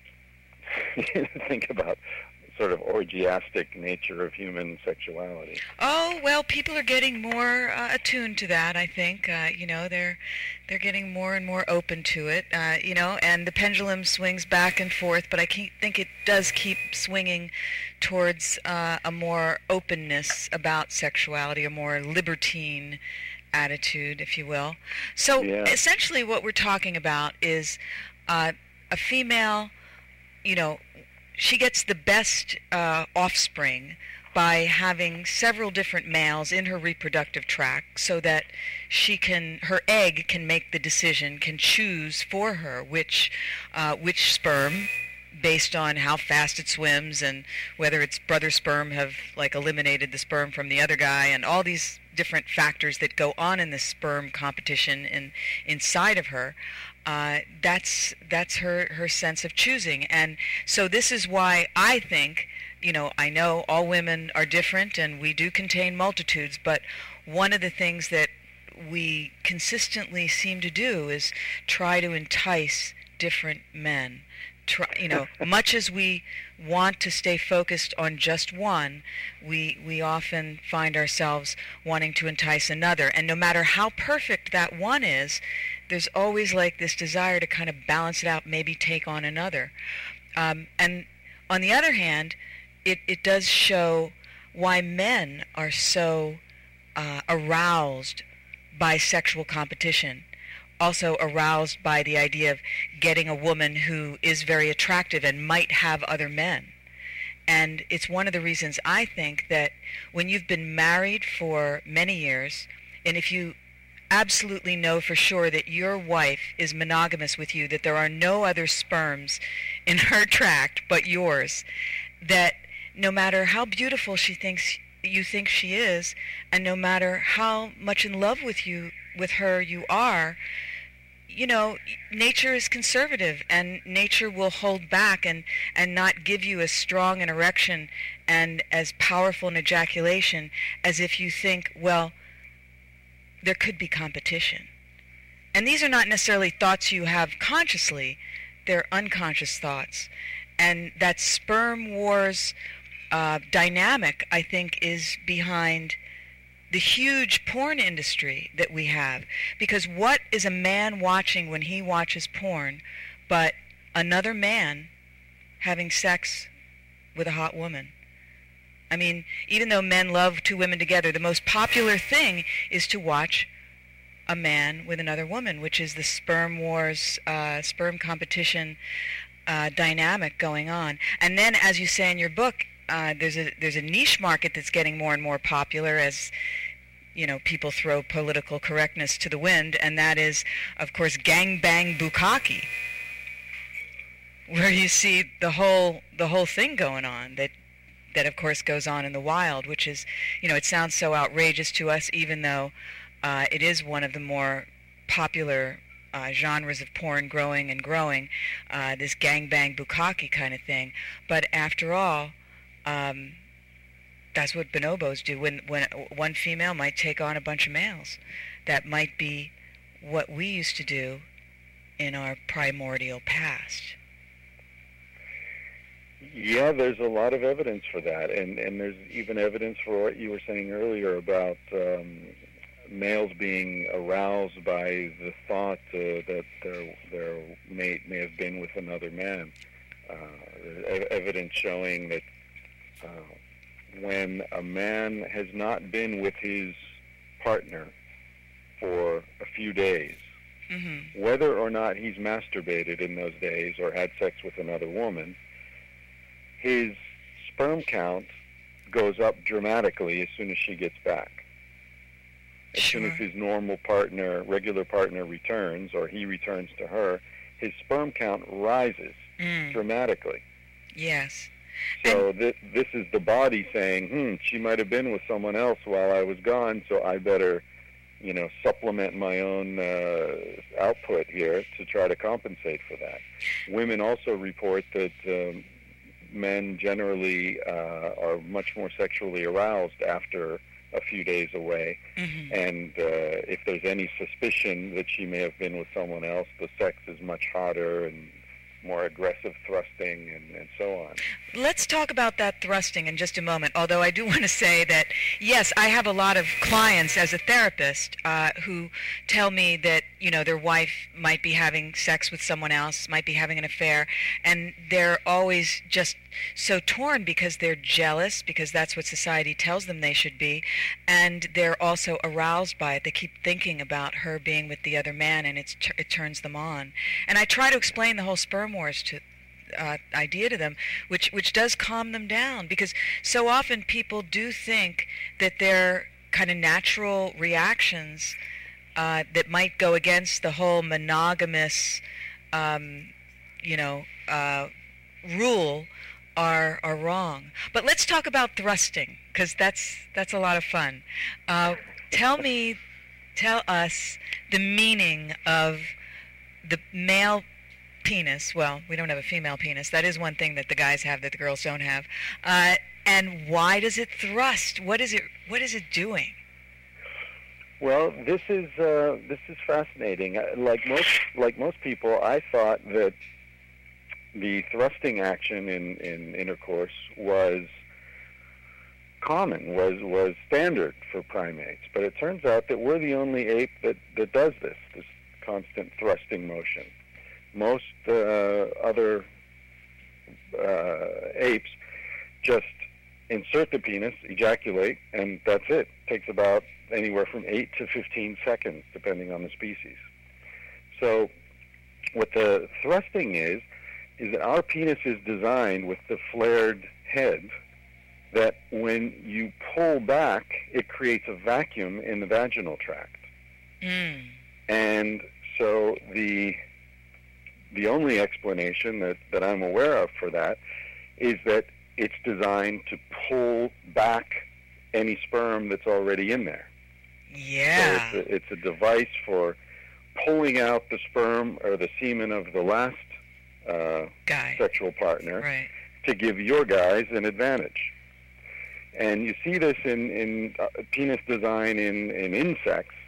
think about sort of orgiastic nature of human sexuality. Oh, well, people are getting more uh, attuned to that, I think. Uh, you know, they're they're getting more and more open to it, uh, you know, and the pendulum swings back and forth, but I keep, think it does keep swinging towards uh, a more openness about sexuality, a more libertine attitude, if you will. So Yeah. essentially what we're talking about is uh, a female, you know, she gets the best uh, offspring by having several different males in her reproductive tract, so that she can, her egg can make the decision, can choose for her which uh, which sperm, based on how fast it swims and whether its brother sperm have like eliminated the sperm from the other guy, and all these different factors that go on in this sperm competition in inside of her. Uh, that's that's her her sense of choosing. And so this is why I think, you know, I know all women are different and we do contain multitudes, but one of the things that we consistently seem to do is try to entice different men. Try, you know, much as we want to stay focused on just one, we we often find ourselves wanting to entice another. And no matter how perfect that one is, there's always like this desire to kind of balance it out, maybe take on another. Um, and on the other hand, it, it does show why men are so uh, aroused by sexual competition. Also aroused by the idea of getting a woman who is very attractive and might have other men. And it's one of the reasons I think that when you've been married for many years, and if you absolutely know for sure that your wife is monogamous with you, that there are no other sperms in her tract but yours, that no matter how beautiful she thinks you think she is, and no matter how much in love with you, with her you are, you know, nature is conservative, and nature will hold back and, and not give you as strong an erection and as powerful an ejaculation as if you think, well, there could be competition. And these are not necessarily thoughts you have consciously, they're unconscious thoughts. And that sperm wars uh, dynamic, I think, is behind the huge porn industry that we have. Because what is a man watching when he watches porn but another man having sex with a hot woman? I mean, even though men love two women together, the most popular thing is to watch a man with another woman, which is the sperm wars, uh, sperm competition uh, dynamic going on. And then, as you say in your book, uh, there's a there's a niche market that's getting more and more popular as, you know, people throw political correctness to the wind, and that is, of course, gangbang bukkake, where you see the whole the whole thing going on that that of course goes on in the wild, which is, you know, it sounds so outrageous to us, even though uh, it is one of the more popular uh, genres of porn growing and growing, uh, this gangbang bukkake kind of thing. But after all, um, that's what bonobos do. When when one female might take on a bunch of males, that might be what we used to do in our primordial past. Yeah, there's a lot of evidence for that, and and there's even evidence for what you were saying earlier about um, males being aroused by the thought uh, that their their mate may have been with another man. Uh, there's evidence showing that uh, when a man has not been with his partner for a few days, mm-hmm. whether or not he's masturbated in those days or had sex with another woman, his sperm count goes up dramatically as soon as she gets back. As Sure. soon as his normal partner, regular partner returns, or he returns to her, his sperm count rises Mm. dramatically. Yes. So th- this is the body saying, hmm, she might have been with someone else while I was gone, so I better, you know, supplement my own uh, output here to try to compensate for that. Women also report that um, men generally uh, are much more sexually aroused after a few days away, Mm-hmm. and uh, if there's any suspicion that she may have been with someone else, the sex is much hotter and more aggressive thrusting and, and so on. Let's talk about that thrusting in just a moment, although I do want to say that, yes, I have a lot of clients as a therapist uh, who tell me that, you know, their wife might be having sex with someone else, might be having an affair, and they're always just so torn because they're jealous, because that's what society tells them they should be, and they're also aroused by it. They keep thinking about her being with the other man, and it's, it turns them on. And I try to explain the whole sperm wars to uh, idea to them, which which does calm them down, because so often people do think that their kind of natural reactions uh, that might go against the whole monogamous, um, you know, uh, rule are are wrong. But let's talk about thrusting, because that's that's a lot of fun. Uh, tell me, tell us the meaning of the male penis. Well, we don't have a female penis. That is one thing that the guys have that the girls don't have. Uh, and why does it thrust? What is it? What is it doing? Well, this is uh, this is fascinating. Uh, Like most like most people, I thought that the thrusting action in, in intercourse was common, was was standard for primates. But it turns out that we're the only ape that, that does this, this constant thrusting motion. Most uh, other uh, apes just insert the penis, ejaculate, and that's it. It takes about anywhere from eight to fifteen seconds, depending on the species. So what the thrusting is, is that our penis is designed with the flared head that when you pull back, it creates a vacuum in the vaginal tract. Mm. And so the the only explanation that, that I'm aware of for that is that it's designed to pull back any sperm that's already in there. Yeah. So it's a, it's a device for pulling out the sperm or the semen of the last uh, Guy. sexual partner Right. to give your guys an advantage. And you see this in, in uh, penis design in, in insects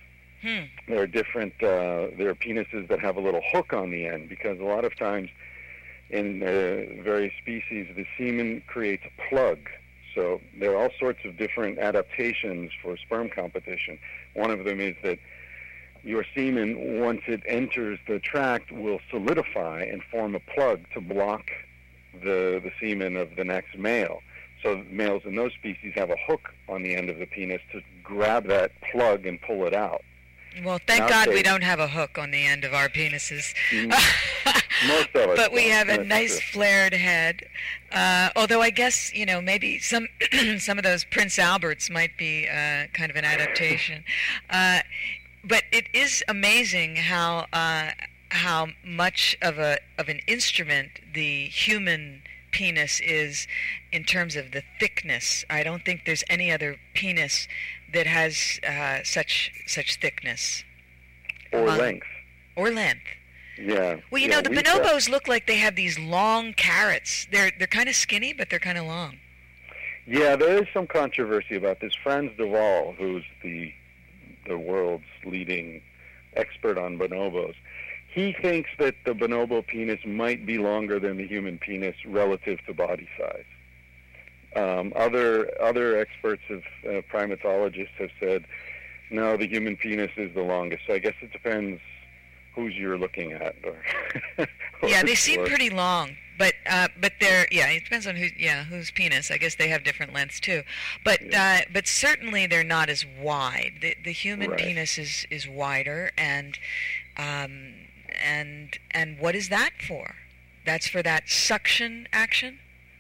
Hmm. There are different, uh, there are penises that have a little hook on the end, because a lot of times in uh, various species, the semen creates a plug. So there are all sorts of different adaptations for sperm competition. One of them is that your semen, once it enters the tract, will solidify and form a plug to block the, the semen of the next male. So males in those species have a hook on the end of the penis to grab that plug and pull it out. Well, thank Now God they- we don't have a hook on the end of our penises. Mm, Most of us But we don't, have a that's nice true. flared head. Uh, although I guess, you know, maybe some some of those Prince Alberts might be uh, kind of an adaptation. Uh, but it is amazing how uh, how much of a of an instrument the human penis is in terms of the thickness. I don't think there's any other penis that has uh, such such thickness Or among- length. or length. Yeah. Well, you yeah, know, the we've got- bonobos look like they have these long carrots. They're they're kind of skinny, but they're kind of long. Yeah, there is some controversy about this. Franz de Waal, who's the the world's leading expert on bonobos, he thinks that the bonobo penis might be longer than the human penis relative to body size. Um, other other experts, have, uh, primatologists, have said, no, the human penis is the longest. So I guess it depends who's you're looking at. Or, or Yeah, they seem or- pretty long, but uh, but they're yeah. It depends on who yeah whose penis. I guess they have different lengths too, but uh, but certainly they're not as wide. The the human Right. penis is is wider, and um and and what is that for? That's for that suction action.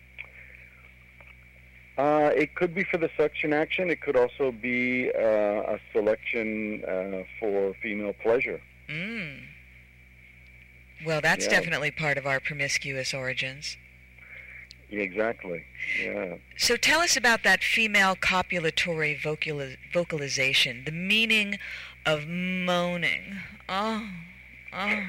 Uh, it could be for the suction action. It could also be uh, a selection uh, for female pleasure. Mm. Well, that's Yeah. definitely part of our promiscuous origins. Exactly. Yeah. So tell us about that female copulatory vocali- vocalization, the meaning of moaning. Oh, oh.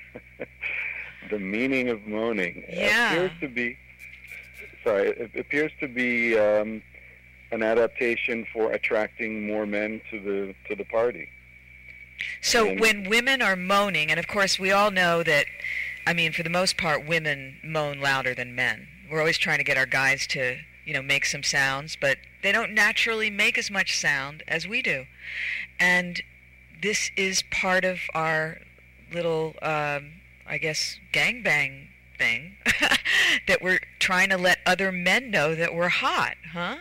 The meaning of moaning Yeah. appears to be. Sorry, it appears to be um, an adaptation for attracting more men to the to the party. So And- when women are moaning, and of course we all know that, I mean, for the most part, women moan louder than men. We're always trying to get our guys to, you know, make some sounds, but they don't naturally make as much sound as we do. And this is part of our little, um, I guess, gangbang thing, that we're trying to let other men know that we're hot, huh?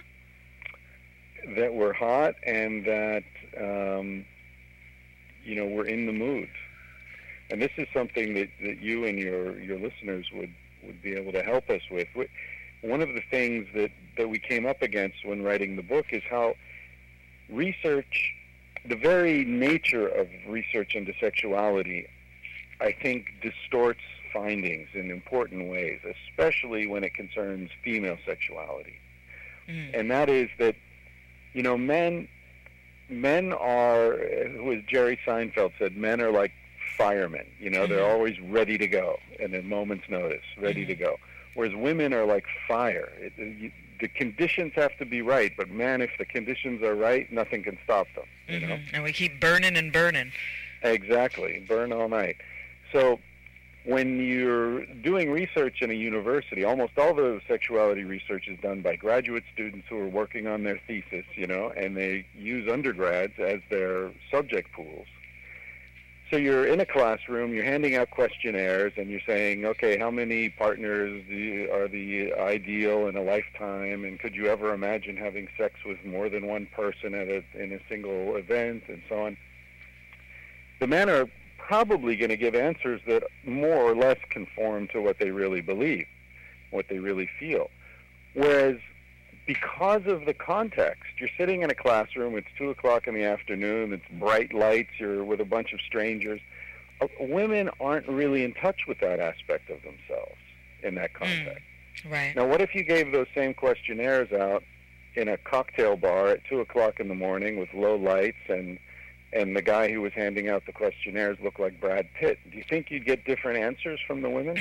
That we're hot and that um, you know we're in the mood. And this is something that, that you and your, your listeners would, would be able to help us with. Wh- One of the things that, that we came up against when writing the book is how research, the very nature of research into sexuality, I think distorts findings in important ways, especially when it concerns female sexuality. Mm. And that is that, you know, men, men are, who as Jerry Seinfeld said, men are like firemen. You know, they're Mhm. always ready to go, and at a moment's notice, ready to go. Whereas women are like fire. It, you, the conditions have to be right, but man, if the conditions are right, nothing can stop them. You know. Mhm. And we keep burning and burning. Exactly, burn all night. So when you're doing research in a university, almost all the sexuality research is done by graduate students who are working on their thesis, you know, and they use undergrads as their subject pools. So you're in a classroom, you're handing out questionnaires, and you're saying, okay, how many partners do you, are the ideal in a lifetime, and could you ever imagine having sex with more than one person at a, in a single event, and so on. The men are probably going to give answers that more or less conform to what they really believe, what they really feel. Whereas because of the context, you're sitting in a classroom, it's two o'clock in the afternoon, it's bright lights, you're with a bunch of strangers. Uh, women aren't really in touch with that aspect of themselves in that context. Right. Now, what if you gave those same questionnaires out in a cocktail bar at two o'clock in the morning with low lights, and and the guy who was handing out the questionnaires looked like Brad Pitt? Do you think you'd get different answers from the women?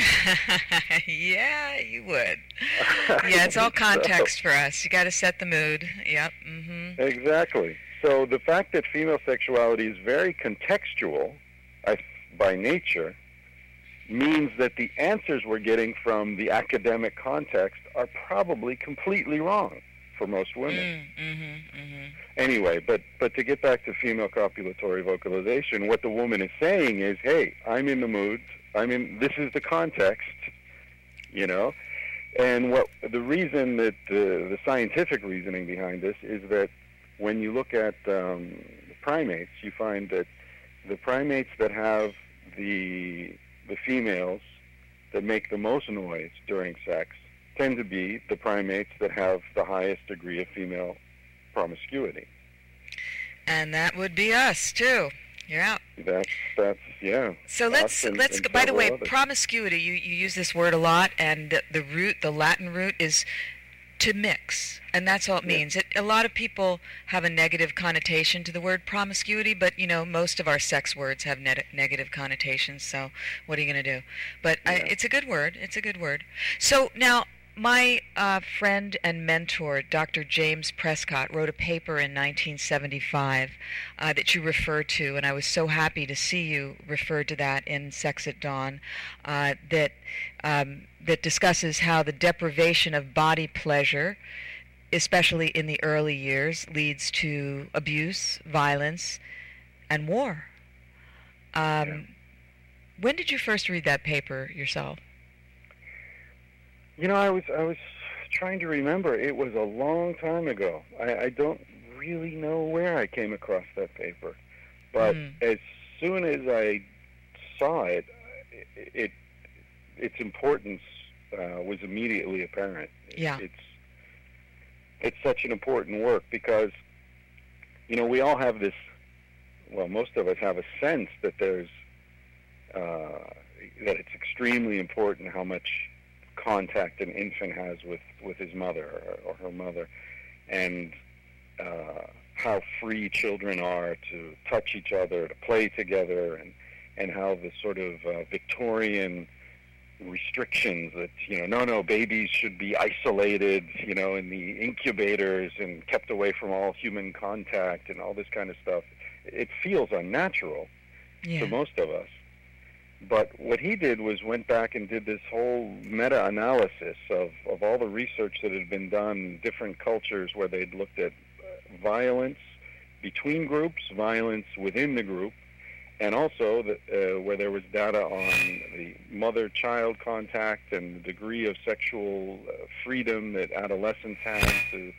Yeah, you would. Yeah, it's all context for us. You got to set the mood. Yep. Mhm. Exactly. so the fact that female sexuality is very contextual I, by nature means that the answers we're getting from the academic context are probably completely wrong for most women. Mm, mm-hmm, mm-hmm. Anyway, but, but to get back to female copulatory vocalization, what the woman is saying is, hey, I'm in the mood. I'm in, this is the context, you know. And what the reason that uh, the scientific reasoning behind this is that when you look at um, primates, you find that the primates that have the the females that make the most noise during sex tend to be the primates that have the highest degree of female promiscuity. And that would be us too. You're out. That's that's yeah. So let's and, let's. and By the way, others. promiscuity. You you use this word a lot, and the, the root, the Latin root, is to mix, and that's all it means. It, a lot of people have a negative connotation to the word promiscuity, but you know most of our sex words have ne- negative connotations. So what are you going to do? But Yeah. I, it's a good word. It's a good word. So now. My uh, friend and mentor, Doctor James Prescott, wrote a paper in nineteen seventy-five uh, that you referred to, and I was so happy to see you refer to that in Sex at Dawn, uh, that um, that discusses how the deprivation of body pleasure, especially in the early years, leads to abuse, violence, and war. Um, Yeah. When did you first read that paper yourself? You know, I was I was trying to remember. It was a long time ago. I, I don't really know where I came across that paper, but Mm. as soon as I saw it, it, it its importance uh, was immediately apparent. Yeah. It's it's such an important work because, you know, we all have this. Well, most of us have a sense that there's uh, that it's extremely important how much contact an infant has with, with his mother or, or her mother, and uh, how free children are to touch each other, to play together, and, and how the sort of uh, Victorian restrictions that, you know, no, no, babies should be isolated, you know, in the incubators and kept away from all human contact and all this kind of stuff. It feels unnatural Yeah. to most of us. But what he did was went back and did this whole meta-analysis of, of all the research that had been done in different cultures where they'd looked at violence between groups, violence within the group, and also the, uh, where there was data on the mother-child contact and the degree of sexual uh, freedom that adolescents had to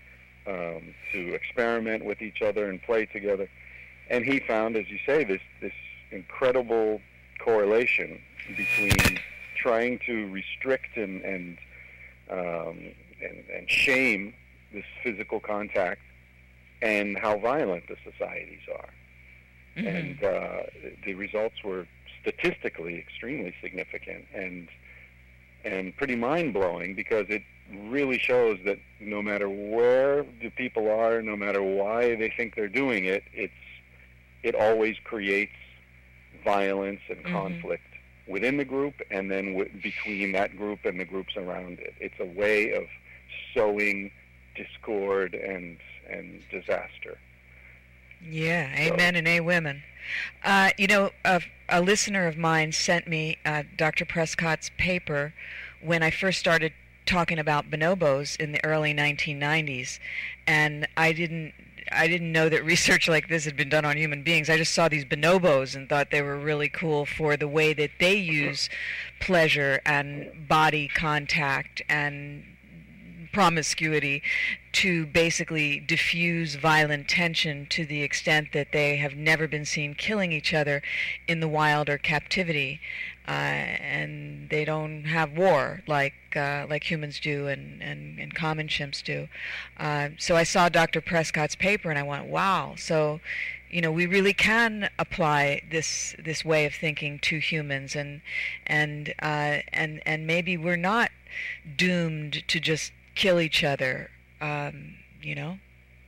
um, to experiment with each other and play together. And he found, as you say, this this incredible correlation between trying to restrict and and, um, and and shame this physical contact and how violent the societies are. Mm-hmm. And uh, the results were statistically extremely significant and and pretty mind-blowing because it really shows that no matter where the people are, no matter why they think they're doing it, it's it always creates violence and Mhm. conflict within the group and then w- between that group and the groups around it. It's a way of sowing discord and and disaster. Yeah, amen and a women. Uh, you know, a, a listener of mine sent me uh, Doctor Prescott's paper when I first started talking about bonobos in the early nineteen nineties, and I didn't I didn't know that research like this had been done on human beings. I just saw these bonobos and thought they were really cool for the way that they use pleasure and body contact and promiscuity to basically diffuse violent tension to the extent that they have never been seen killing each other in the wild or captivity, uh, and they don't have war like uh, like humans do and, and, and common chimps do. Uh, so I saw Doctor Prescott's paper and I went, wow. So, you know, we really can apply this this way of thinking to humans, and and uh, and and maybe we're not doomed to just kill each other. Um, you know,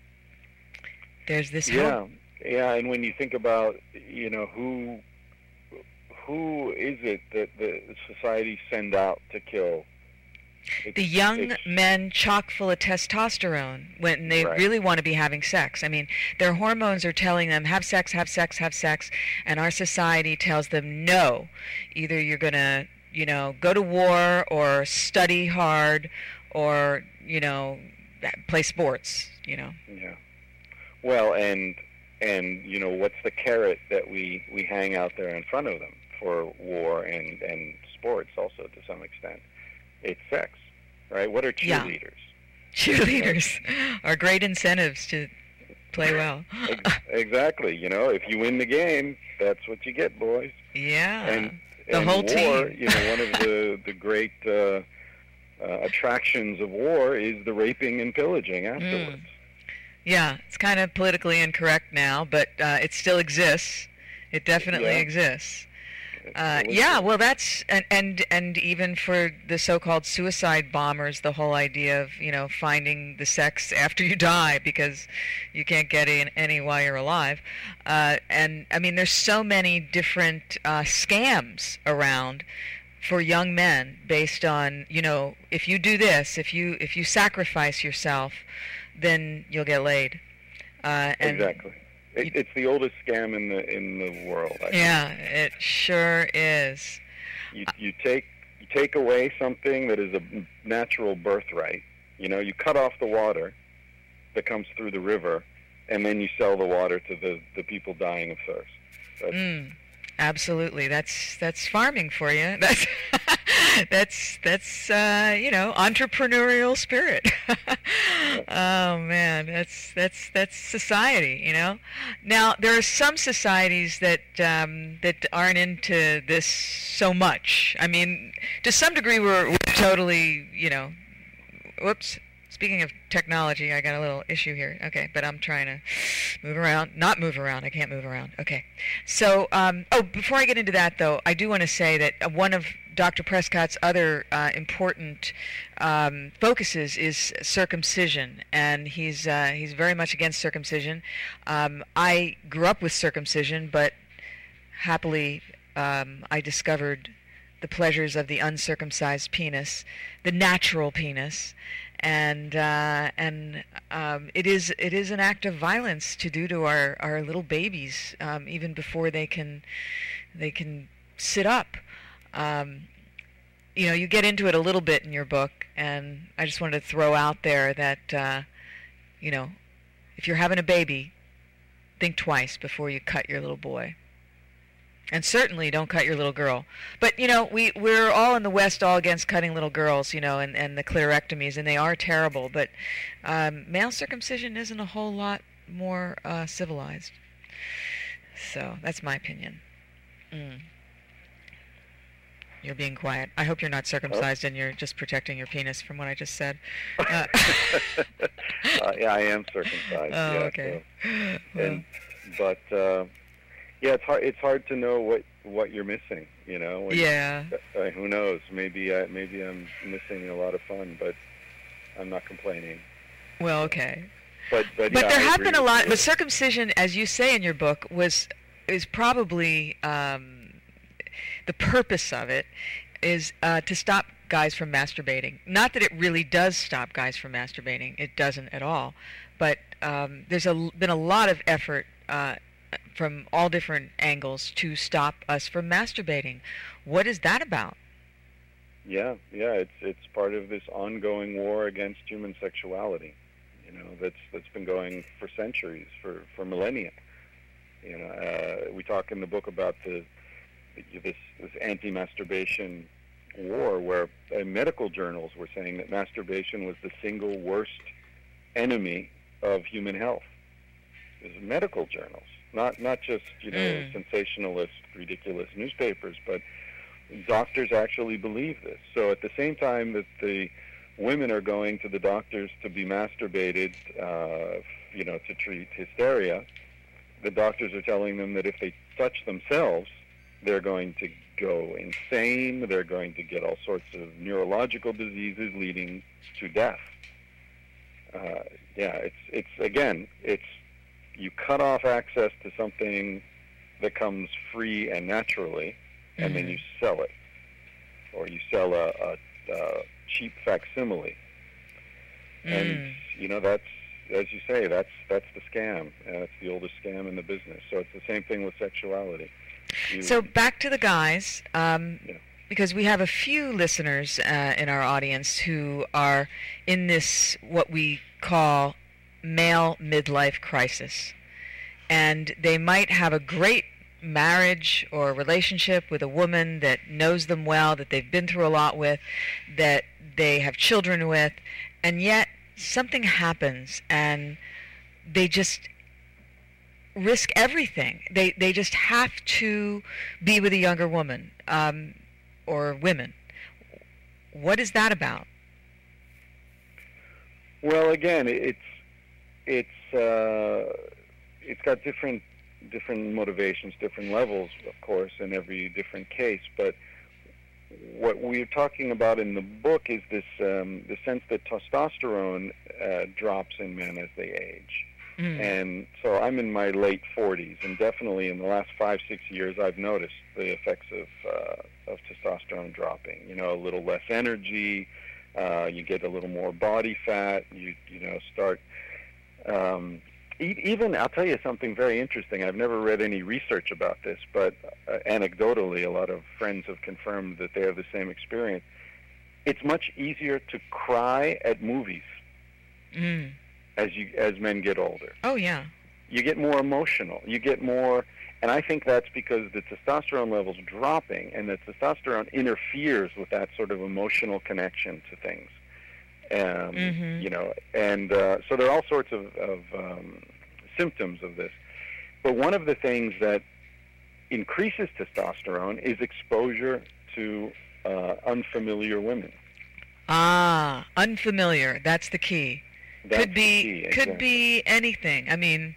there's this Yeah, hope. yeah, and when you think about, you know, who who is it that the society send out to kill It's, The young it's- men chock full of testosterone when they Right. really want to be having sex. I mean, their hormones are telling them, have sex, have sex, have sex, and our society tells them, no, either you're going to, you know, go to war or study hard or, you know, play sports, you know. Yeah. Well, and and you know, what's the carrot that we we hang out there in front of them for war and and sports also to some extent? It's sex, right? What are Yeah. cheerleaders? Cheerleaders are great incentives to play well. Ex- exactly. You know, if you win the game, that's what you get, boys. Yeah. And the and whole war, team. you know, one of the the great uh, uh, attractions of war is the raping and pillaging afterwards. Yeah, it's kind of politically incorrect now, but uh, it still exists. It definitely Yeah. exists. Uh, It was- yeah, well, that's and, and and even for the so-called suicide bombers, the whole idea of you know finding the sex after you die because you can't get in any while you're alive, uh, and I mean there's so many different uh, scams around for young men based on you know if you do this, if you if you sacrifice yourself, then you'll get laid. Uh, and Exactly. It, it's the oldest scam in the in the world. I think. Yeah, it sure is. You you take you take away something that is a natural birthright. You know, you cut off the water that comes through the river, and then you sell the water to the, the people dying of thirst. That's, Mm, absolutely. That's that's farming for you. That's that's that's uh, you know entrepreneurial spirit. Oh man, that's that's that's society. You know. Now there are some societies that um, that aren't into this so much. I mean, to some degree, we're, we're totally you know. Whoops. Speaking of technology, I got a little issue here. Okay, but I'm trying to move around. Not move around. I can't move around. Okay. So, um, oh, before I get into that, though, I do want to say that uh, one of Doctor Prescott's other uh, important um, focuses is circumcision, and he's uh, he's very much against circumcision. Um, I grew up with circumcision, but happily um, I discovered the pleasures of the uncircumcised penis, the natural penis, and uh, and um, it is it is an act of violence to do to our, our little babies um, even before they can they can sit up. Um, you know, you get into it a little bit in your book, and I just wanted to throw out there that uh, you know, if you're having a baby, think twice before you cut your little boy. And certainly don't cut your little girl. But, you know, we, we're all in the West all against cutting little girls, you know, and, and the clitorectomies, and they are terrible. But um, male circumcision isn't a whole lot more uh, civilized. So that's my opinion. Mm. You're being quiet. I hope you're not circumcised and you're just protecting your penis from what I just said. Uh, uh, yeah, I am circumcised. Oh, yeah, okay. so- Well, and, but uh, yeah, it's hard. It's hard to know what, what you're missing. You know. When- yeah. Uh, who knows? Maybe I, maybe I'm missing a lot of fun, but I'm not complaining. Well, okay. But but, But yeah, there I have agree been a with lot. you. But circumcision, as you say in your book, was is probably um, the purpose of it is uh, to stop guys from masturbating. Not that it really does stop guys from masturbating. It doesn't at all. But um, there's a, been a lot of effort uh, from all different angles to stop us from masturbating. What is that about? Yeah, yeah, it's it's part of this ongoing war against human sexuality. You know, that's that's been going for centuries, for, for millennia. You know, uh, we talk in the book about the this this anti-masturbation war, where uh, medical journals were saying that masturbation was the single worst enemy of human health. It was medical journals, not not just you know Mm. sensationalist, ridiculous newspapers, but doctors actually believe this. So at the same time that the women are going to the doctors to be masturbated, uh, you know, to treat hysteria, the doctors are telling them that if they touch themselves, they're going to go insane, they're going to get all sorts of neurological diseases leading to death. Uh, yeah, it's, it's again, it's, you cut off access to something that comes free and naturally, and then Mhm. you sell it. Or you sell a, a, a cheap facsimile. Mm. And, you know, that's, as you say, that's that's the scam. Uh, it's the oldest scam in the business. So it's the same thing with sexuality. You, So back to the guys, um, Yeah. because we have a few listeners uh, in our audience who are in this, what we call male midlife crisis. And they might have a great marriage or relationship with a woman that knows them well, that they've been through a lot with, that they have children with, and yet something happens and they just risk everything. They they just have to be with a younger woman um, or women. What is that about? Well, again, it's it's uh, it's got different different motivations, different levels, of course, in every different case. But what we're talking about in the book is this um, the sense that testosterone uh, drops in men as they age. Mm. And so I'm in my late forties, and definitely in the last five, six years, I've noticed the effects of uh, of testosterone dropping. You know, a little less energy, uh, you get a little more body fat, you you know start. Um, e- even I'll tell you something very interesting. I've never read any research about this, but uh, anecdotally, a lot of friends have confirmed that they have the same experience. It's much easier to cry at movies. Mm. As you as men get older, Oh, yeah. you get more emotional. You get more, and I think that's because the testosterone level's dropping, and the testosterone interferes with that sort of emotional connection to things. Um, Mhm. You know, and uh, so there are all sorts of, of um, symptoms of this. But one of the things that increases testosterone is exposure to uh, unfamiliar women. Ah, unfamiliar. That's the key. That's could be the key, could exactly. be anything. I mean,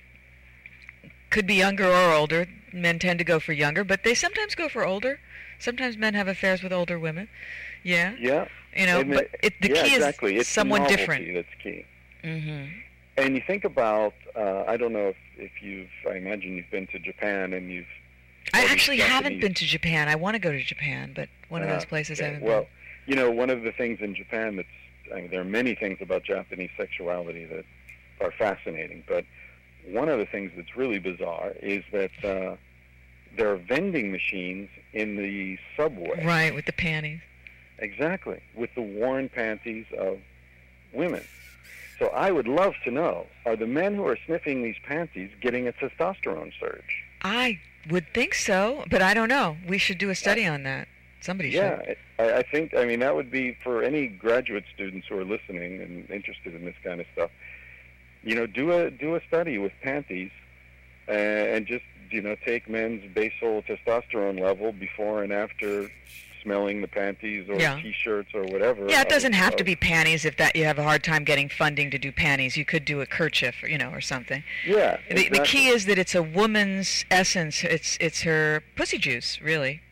could be younger or older. Men tend to go for younger, but they sometimes go for older. Sometimes men have affairs with older women. Yeah. Yeah. You know, And but it, the yeah, key exactly. is It's the someone novelty different. that's key. Mm-hmm. And you think about, uh, I don't know if, if you've, I imagine you've been to Japan and you've... I all these actually haven't Japanese- been to Japan. I want to go to Japan, but one of Uh, those places I okay. haven't Well, been. you know, one of the things in Japan that's, I mean, there are many things about Japanese sexuality that are fascinating, but one of the things that's really bizarre is that uh, there are vending machines in the subway. Right, with the panties. Exactly, with the worn panties of women. So I would love to know, are the men who are sniffing these panties getting a testosterone surge? I would think so, but I don't know. We should do a study on that. Somebody Yeah, should. I, I think, I mean, that would be for any graduate students who are listening and interested in this kind of stuff. You know, do a do a study with panties uh, and just, you know, take men's basal testosterone level before and after smelling the panties or Yeah. T-shirts or whatever. Yeah, it of- doesn't have to of- be panties if that you have a hard time getting funding to do panties. You could do a kerchief, you know, or something. Yeah, The, the exactly. key is that it's a woman's essence. It's it's her pussy juice, really.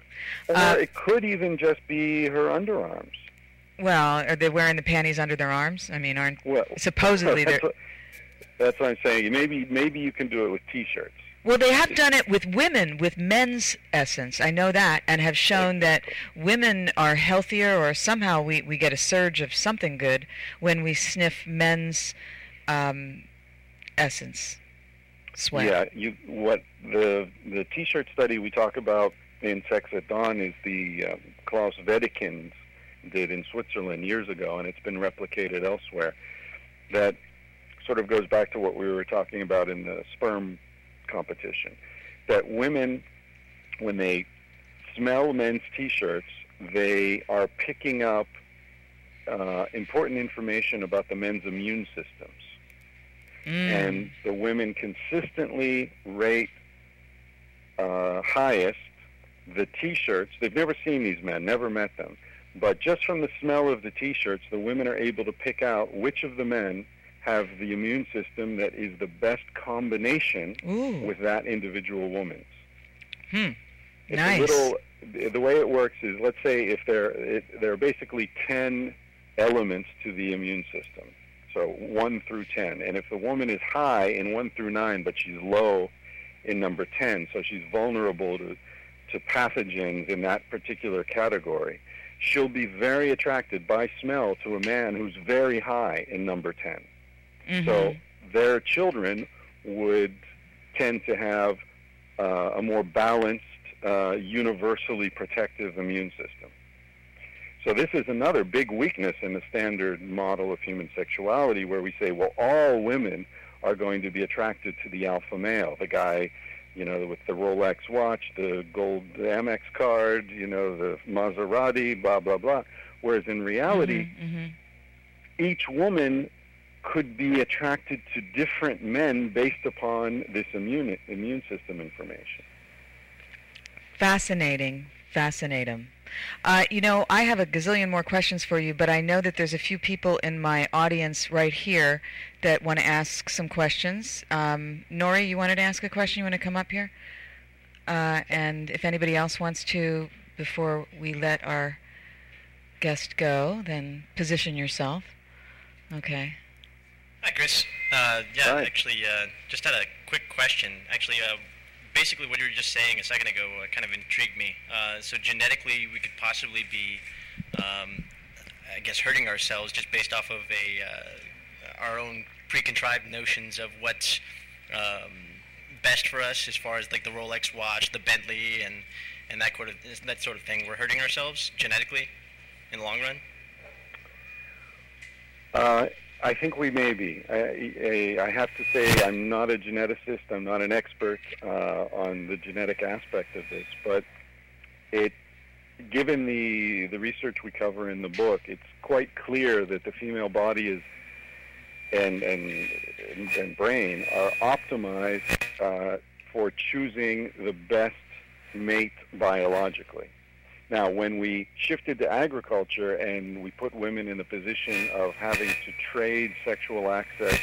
Or uh, it could even just be her underarms. Well, are they wearing the panties under their arms? I mean, aren't Well, supposedly they're... that's what, that's what I'm saying. Maybe maybe you can do it with T-shirts. Well, they have done it with women, with men's essence. I know that, and have shown that women are healthier, or somehow we, we get a surge of something good when we sniff men's um, essence, sweat. Yeah, you what the the T-shirt study we talk about in Sex at Dawn is the um, Klaus Wedekind did in Switzerland years ago, and it's been replicated elsewhere. That sort of goes back to what we were talking about in the sperm competition. That women, when they smell men's T-shirts, they are picking up uh, important information about the men's immune systems. Mm. And the women consistently rate uh, highest the T-shirts. They've never seen these men, never met them. But just from the smell of the T-shirts, the women are able to pick out which of the men have the immune system that is the best combination Ooh. with that individual woman's. Hmm. It's Nice. a little. The way it works is, let's say if there it, there are basically ten elements to the immune system, so one through ten, and if the woman is high in one through nine, but she's low in number ten, so she's vulnerable to to pathogens in that particular category, she'll be very attracted by smell to a man who's very high in number ten. Mm-hmm. So their children would tend to have uh, a more balanced, uh, universally protective immune system. So this is another big weakness in the standard model of human sexuality, where we say, well, all women are going to be attracted to the alpha male, the guy, you know, with the Rolex watch, the gold Amex card, you know, the Maserati, blah, blah, blah. Whereas in reality, Mm-hmm, mm-hmm. each woman could be attracted to different men based upon this immune immune system information. Fascinating. Fascinating. Uh, you know, I have a gazillion more questions for you, but I know that there's a few people in my audience right here that want to ask some questions. Um, Nori, you wanted to ask a question? You want to come up here? Uh, and if anybody else wants to, before we let our guest go, then position yourself. Okay. Hi, Chris. Uh, yeah, Hi. actually, uh, just had a quick question. Actually, uh, basically what you were just saying a second ago uh, kind of intrigued me. Uh, so genetically, we could possibly be, um, I guess, hurting ourselves just based off of a uh, our own pre-contrived notions of what's um, best for us, as far as like the Rolex watch, the Bentley, and and that sort of that sort of thing. We're hurting ourselves genetically in the long run. Uh, I think we may be. I, I, I have to say I'm not a geneticist. I'm not an expert uh, on the genetic aspect of this, but it, given the the research we cover in the book, it's quite clear that the female body is and and and brain are optimized uh, for choosing the best mate biologically. Now, when we shifted to agriculture and we put women in the position of having to trade sexual access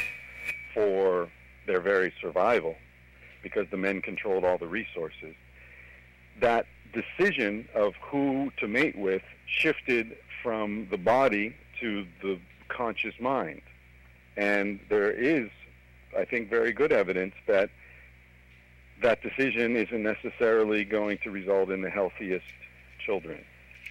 for their very survival, because the men controlled all the resources, that decision of who to mate with shifted from the body to the conscious mind. And there is, I think, very good evidence that that decision isn't necessarily going to result in the healthiest children.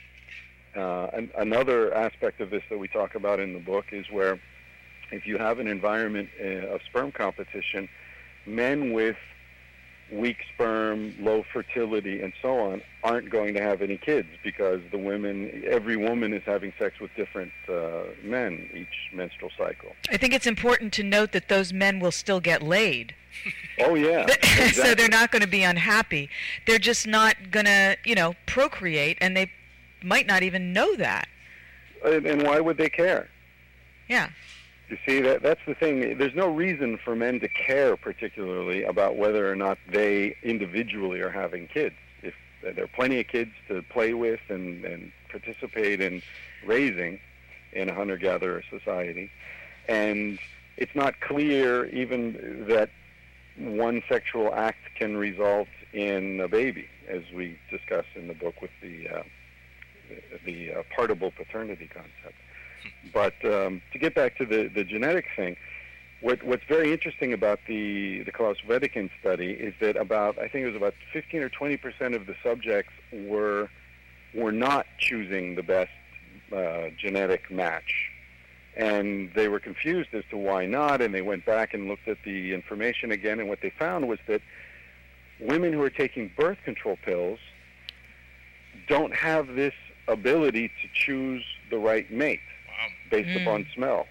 Uh, and another aspect of this that we talk about in the book is where if you have an environment uh, of sperm competition, men with weak sperm, low fertility, and so on aren't going to have any kids, because the women, every woman is having sex with different uh, men each menstrual cycle. I think it's important to note that those men will still get laid. Oh, yeah. Exactly. So they're not going to be unhappy. They're just not going to, you know, procreate, and they might not even know that. And, and why would they care? Yeah. You see, that that's the thing. There's no reason for men to care particularly about whether or not they individually are having kids. If there are plenty of kids to play with and, and participate in raising in a hunter-gatherer society, and it's not clear even that one sexual act can result in a baby, as we discuss in the book with the uh, the uh, partible paternity concept. But um, to get back to the, the genetic thing, what, what's very interesting about the, the Klaus Wedekind study is that about, I think it was about fifteen or twenty percent of the subjects were, were not choosing the best uh, genetic match. And they were confused as to why not, and they went back and looked at the information again, and what they found was that women who are taking birth control pills don't have this ability to choose the right mate based Mm. upon smell.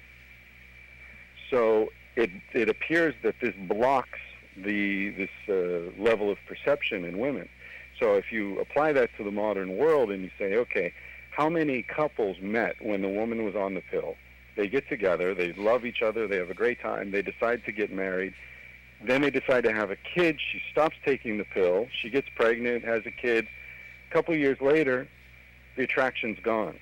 So it it appears that this blocks the this uh, level of perception in women. So if you apply that to the modern world and you say, okay, how many couples met when the woman was on the pill? They get together, they love each other, they have a great time, they decide to get married, then they decide to have a kid, she stops taking the pill, she gets pregnant, has a kid. A couple of years later, the attraction's gone.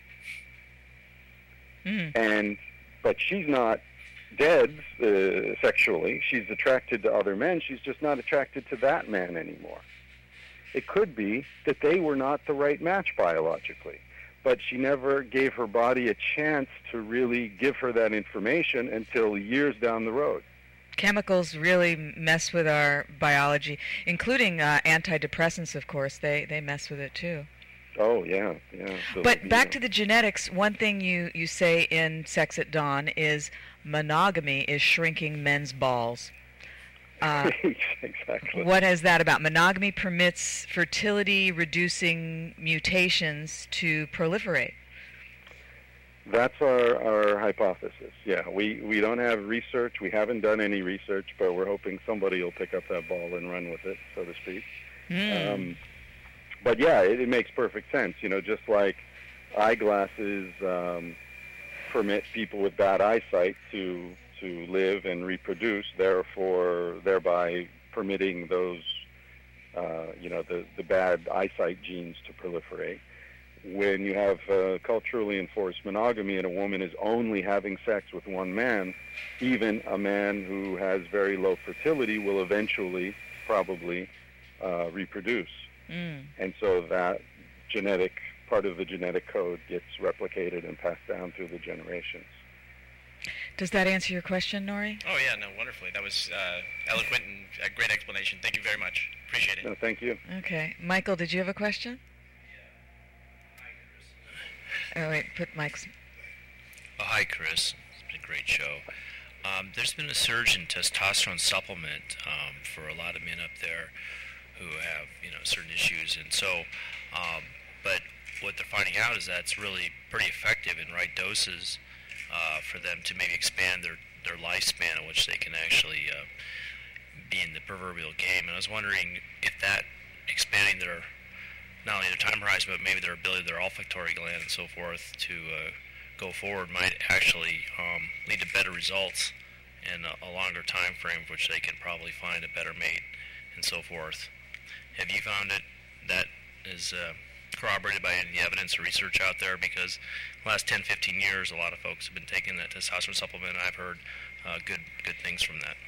Mm. And but she's not dead uh, sexually. She's attracted to other men. She's just not attracted to that man anymore. It could be that they were not the right match biologically, but she never gave her body a chance to really give her that information until years down the road. Chemicals really mess with our biology, including uh, antidepressants, of course. They they mess with it too. Oh, yeah, yeah. So, But back yeah. to the genetics, one thing you, you say in Sex at Dawn is monogamy is shrinking men's balls. Uh, exactly. what is that about? Monogamy permits fertility-reducing mutations to proliferate. That's our, our hypothesis. Yeah, we, we don't have research. We haven't done any research, but we're hoping somebody will pick up that ball and run with it, so to speak. Mm. Um, but yeah, it, it makes perfect sense. You know, just like eyeglasses um, permit people with bad eyesight to to live and reproduce, therefore thereby permitting those uh, you know the the bad eyesight genes to proliferate. When you have uh, culturally enforced monogamy and a woman is only having sex with one man, even a man who has very low fertility will eventually probably uh, reproduce. Mm. And so that genetic part of the genetic code gets replicated and passed down through the generations. Does that answer your question, Nori? Oh, yeah, no, wonderfully. That was uh, eloquent and a great explanation. Thank you very much. Appreciate it. No, thank you. Okay. Michael, did you have a question? Oh, wait, put Mike's... Oh, hi, Chris. It's been a great show. Um, there's been a surge in testosterone supplement um, for a lot of men up there who have, you know, certain issues. And so, um, but what they're finding out is that it's really pretty effective in right doses uh, for them to maybe expand their, their lifespan in which they can actually uh, be in the proverbial game. And I was wondering if that expanding their not only their time horizon, but maybe their ability, their olfactory gland and so forth to uh, go forward might actually um, lead to better results in a, a longer time frame, which they can probably find a better mate and so forth. Have you found it that is uh, corroborated by any evidence or research out there? Because the last ten, fifteen years, a lot of folks have been taking that testosterone supplement, and I've heard uh, good good things from that.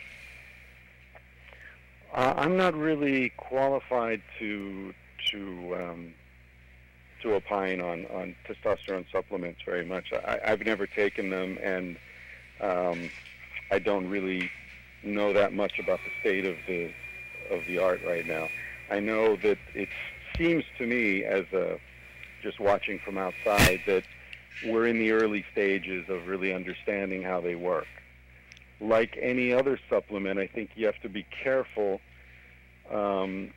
Uh, I'm not really qualified to to um, to opine on, on testosterone supplements very much. I, I've never taken them, and um, I don't really know that much about the state of the of the art right now. I know that it seems to me, as a, just watching from outside, that we're in the early stages of really understanding how they work. Like any other supplement, I think you have to be careful um,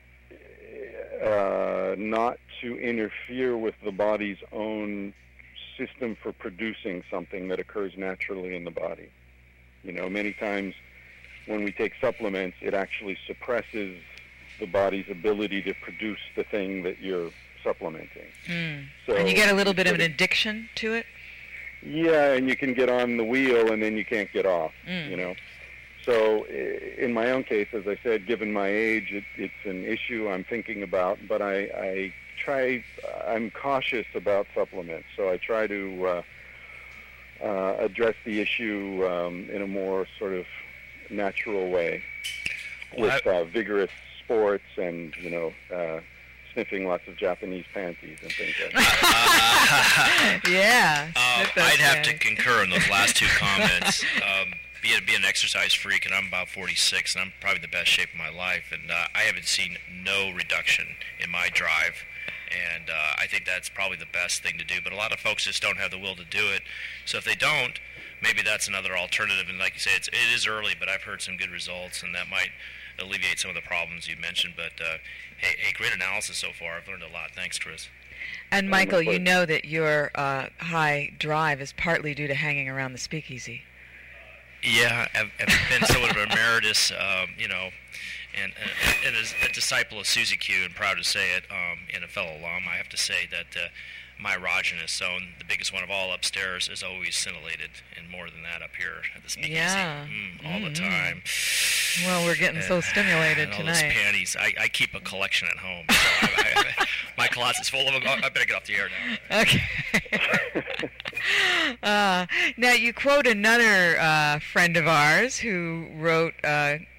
uh, not to interfere with the body's own system for producing something that occurs naturally in the body. You know, many times when we take supplements, it actually suppresses the body's ability to produce the thing that you're supplementing. Mm. So and you get a little bit of an sort of- addiction to it? Yeah, and you can get on the wheel and then you can't get off, Mm. you know. So i- in my own case, as I said, given my age, it, it's an issue I'm thinking about, but I, I try, I'm cautious about supplements, so I try to uh, uh, address the issue um, in a more sort of natural way Well, with uh, vigorous sports and, you know, uh, sniffing lots of Japanese panties and things like that. Yeah. Uh, sniff those I'd have to guys. concur in those last two comments. Um, be, a, be an exercise freak, and I'm about forty-six, and I'm probably the best shape of my life, and uh, I haven't seen no reduction in my drive, and uh, I think that's probably the best thing to do. But a lot of folks just don't have the will to do it. So if they don't, maybe that's another alternative. And like you say, it's, it is early, but I've heard some good results, and that might alleviate some of the problems you mentioned. But uh, hey, hey, great analysis so far. I've learned a lot. Thanks, Chris. And Michael, you pleasure. know that your uh, high drive is partly due to hanging around the speakeasy. Yeah, I've, I've been somewhat of an emeritus, um, you know, and, and, and as a disciple of Susie Q, and proud to say it, um, and a fellow alum, I have to say that uh, my erogenous zone, the biggest one of all upstairs, is always scintillated, and more than that up here at the speakeasy. Yeah. Mm, all Mhm. the time. Well, we're getting so Uh, stimulated and all those tonight. panties. I, I keep a collection at home. So I, I, my closet's full of them. I better get off the air now. Okay. uh, now, you quote another uh, friend of ours who wrote uh,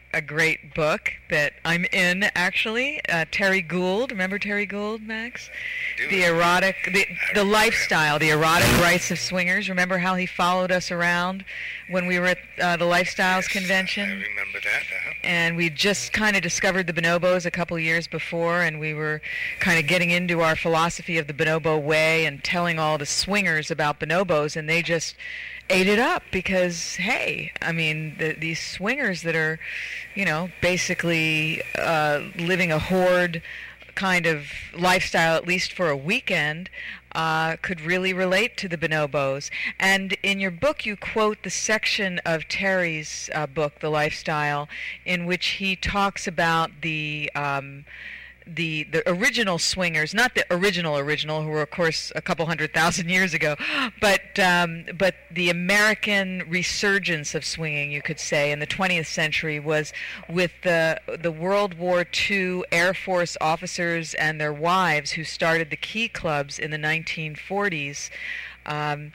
a great book that I'm in, actually. Uh, Terry Gould. Remember Terry Gould, Max? Dude. The erotic, the, the lifestyle, the erotic rights of swingers. Remember how he followed us around when we were at uh, the Lifestyles Yes, Convention? I remember that. Uh-huh. And we just kind of discovered the bonobos a couple years before, and we were kind of getting into our philosophy of the bonobo way and telling all the swingers about bonobos, and they just ate it up because, hey, I mean, the, these swingers that are, you know, basically uh, living a horde kind of lifestyle, at least for a weekend, uh, could really relate to the bonobos. And in your book, you quote the section of Terry's uh, book, The Lifestyle, in which he talks about the um, the the original swingers, not the original original, who were of course a couple hundred thousand years ago, but um, but the American resurgence of swinging, you could say, in the twentieth century was with the the World War Two Air Force officers and their wives who started the Key Clubs in the nineteen forties. Um,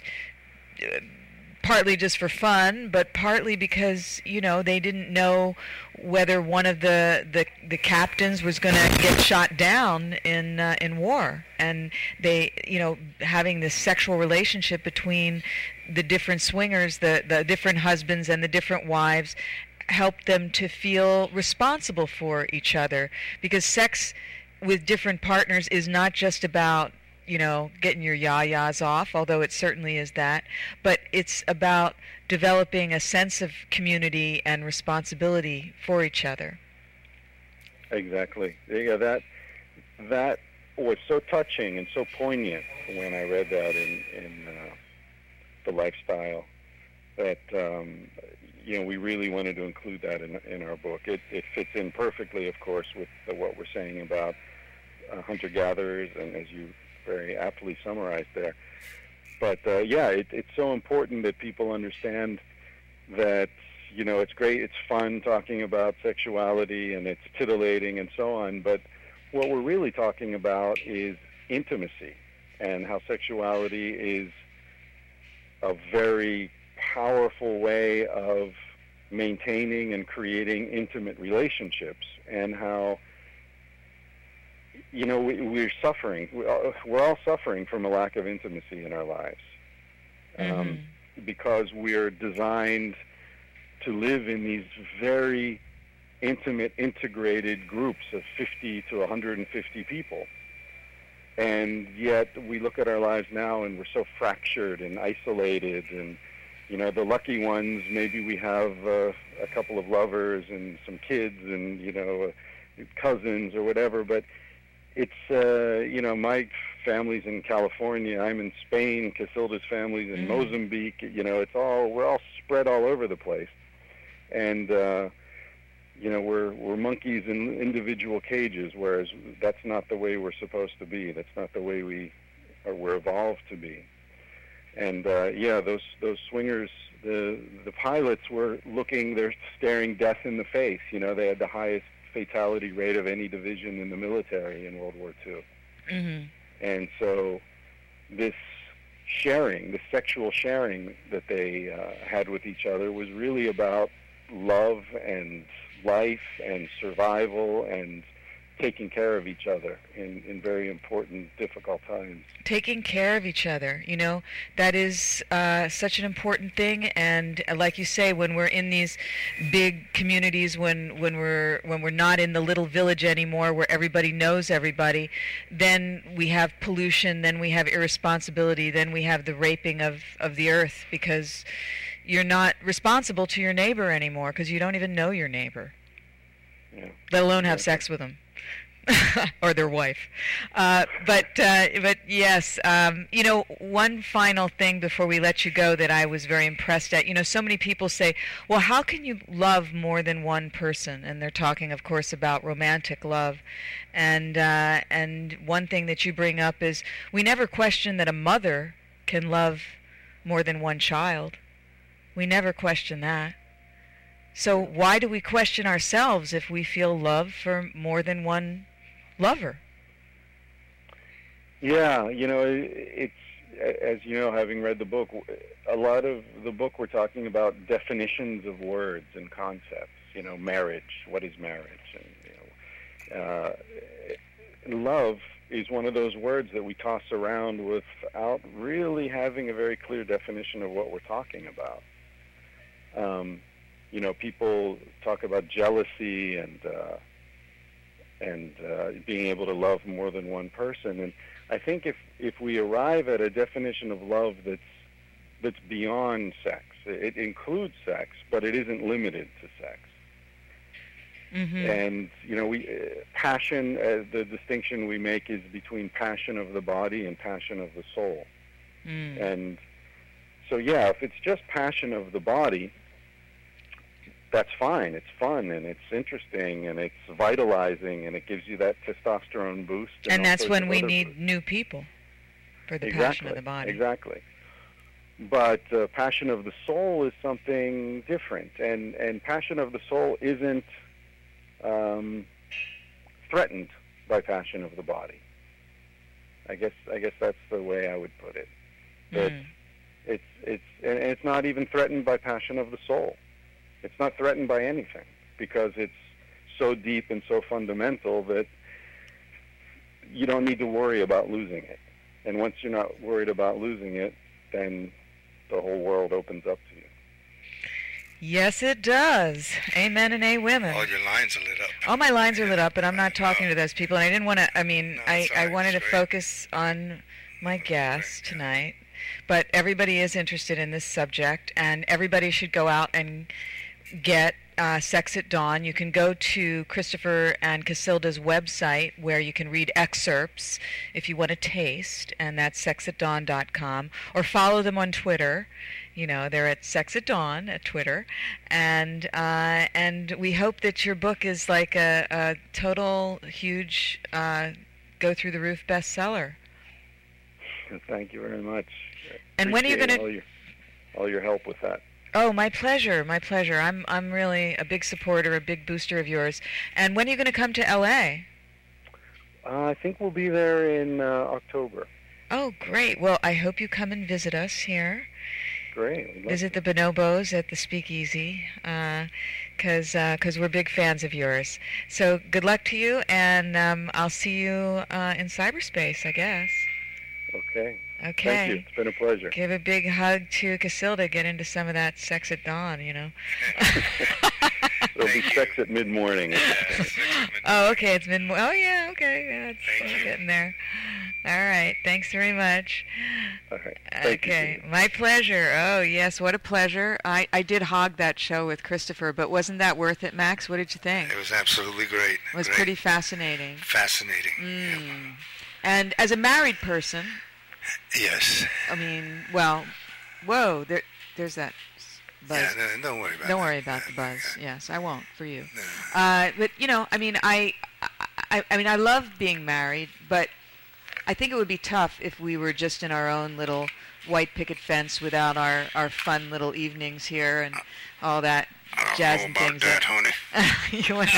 partly just for fun, but partly because, you know, they didn't know whether one of the, the, the captains was going to get shot down in uh, in war. And they, you know, having this sexual relationship between the different swingers, the, the different husbands and the different wives, helped them to feel responsible for each other. Because sex with different partners is not just about, you know, getting your yah-yahs off, although it certainly is that, but it's about developing a sense of community and responsibility for each other. Exactly. Yeah, that that was so touching and so poignant when I read that in in uh, The Lifestyle, that um, you know, we really wanted to include that in in our book. It it fits in perfectly, of course, with the, what we're saying about uh, hunter-gatherers, and as you very aptly summarized there. But uh, yeah, it, it's so important that people understand that, you know, it's great, it's fun talking about sexuality and it's titillating and so on, but what we're really talking about is intimacy, and how sexuality is a very powerful way of maintaining and creating intimate relationships, and how, you know, we, we're suffering. We're all suffering from a lack of intimacy in our lives, um, mm-hmm. because we're designed to live in these very intimate, integrated groups of fifty to one hundred fifty people. And yet we look at our lives now and we're so fractured and isolated, and, you know, the lucky ones, maybe we have uh, a couple of lovers and some kids and, you know, uh, cousins or whatever, but it's, uh, you know, my family's in California, I'm in Spain, Casilda's family's in mm. Mozambique, you know, it's all, we're all spread all over the place. And, uh, you know, we're we're monkeys in individual cages, whereas that's not the way we're supposed to be. That's not the way we or we're evolved to be. And uh, yeah, those those swingers, the the pilots were looking, they're staring death in the face. You know, they had the highest fatality rate of any division in the military in World War Two. Mm-hmm. And so this sharing, the sexual sharing that they uh, had with each other was really about love and life and survival and taking care of each other in, in very important, difficult times. Taking care of each other, you know, that is uh, such an important thing. And uh, like you say, when we're in these big communities, when, when we're when we're not in the little village anymore where everybody knows everybody, then we have pollution, then we have irresponsibility, then we have the raping of, of the earth, because you're not responsible to your neighbor anymore because you don't even know your neighbor, yeah. let alone have sex with them or their wife. Uh, but uh, but yes, um, you know, one final thing before we let you go that I was very impressed at. You know, so many people say, well, how can you love more than one person? And they're talking, of course, about romantic love. And uh, and one thing that you bring up is we never question that a mother can love more than one child. We never question that. So why do we question ourselves if we feel love for more than one lover? Yeah, you know, it's, as you know, having read the book, a lot of the book we're talking about definitions of words and concepts. you know, marriage. What is marriage? And, you know, uh, love is one of those words that we toss around without really having a very clear definition of what we're talking about. Um, you know, people talk about jealousy and uh, and uh, being able to love more than one person. And I think if if we arrive at a definition of love that's that's beyond sex, it includes sex, but it isn't limited to sex. Mm-hmm. And, you know, we uh, passion, uh, the distinction we make is between passion of the body and passion of the soul. Mm. And so, yeah, if it's just passion of the body, that's fine. It's fun, and it's interesting, and it's vitalizing, and it gives you that testosterone boost. And, and that's when we boosts. need new people for the exactly. passion of the body. Exactly. But uh, passion of the soul is something different, and, and passion of the soul isn't Um, threatened by passion of the body. I guess I guess that's the way I would put it. That mm. it's it's and it's not even threatened by passion of the soul. It's not threatened by anything because it's so deep and so fundamental that you don't need to worry about losing it. And once you're not worried about losing it, then the whole world opens up to you. Yes, it does. Amen and a women. All your lines are lit up. All my lines are lit up, but I'm not talking to those people. And I didn't want to, I mean, No, I, it's all I right, wanted to it's great. focus on my guest tonight. But everybody is interested in this subject, and everybody should go out and get uh, Sex at Dawn. You can go to Christopher and Casilda's website where you can read excerpts if you want to taste, and that's sex at dawn dot com. Or follow them on Twitter. You know, they're at Sex at Dawn at Twitter. And uh, and we hope that your book is like a, a total, huge, uh, go-through-the-roof bestseller. Thank you very much. And when are you going to... All your, all your help with that. Oh, my pleasure, my pleasure. I'm I'm really a big supporter, a big booster of yours. And when are you going to come to L A? Uh, I think we'll be there in uh, October. Oh, great. Well, I hope you come and visit us here. Great. Visit the Bonobos at the Speakeasy, because uh, uh, cause we're big fans of yours. So good luck to you, and um, I'll see you uh, in cyberspace, I guess. Okay. Okay. Thank you. It's been a pleasure. Give a big hug to Casilda. Get into some of that Sex at Dawn, you know. There'll be sex at mid-morning. Oh, okay. It's mid. Oh, yeah. Okay. Yeah, it's Thank you. getting there. All right. Thanks very much. All right. Thank okay. you. My pleasure. Oh, yes. What a pleasure. I, I did hog that show with Christopher, but wasn't that worth it, Max? What did you think? It was absolutely great. It was great. pretty fascinating. Fascinating. Mm. Yep. And as a married person, Yes. I mean, well, whoa, there, there's that buzz. Yeah, no, don't worry about Don't that. worry about Yeah, the buzz. yeah. Yes, I won't for you. No. Uh, but you know, I mean, I, I, I mean, I love being married, but I think it would be tough if we were just in our own little white picket fence without our, our fun little evenings here and all that I don't jazz know and about things. that, honey. you want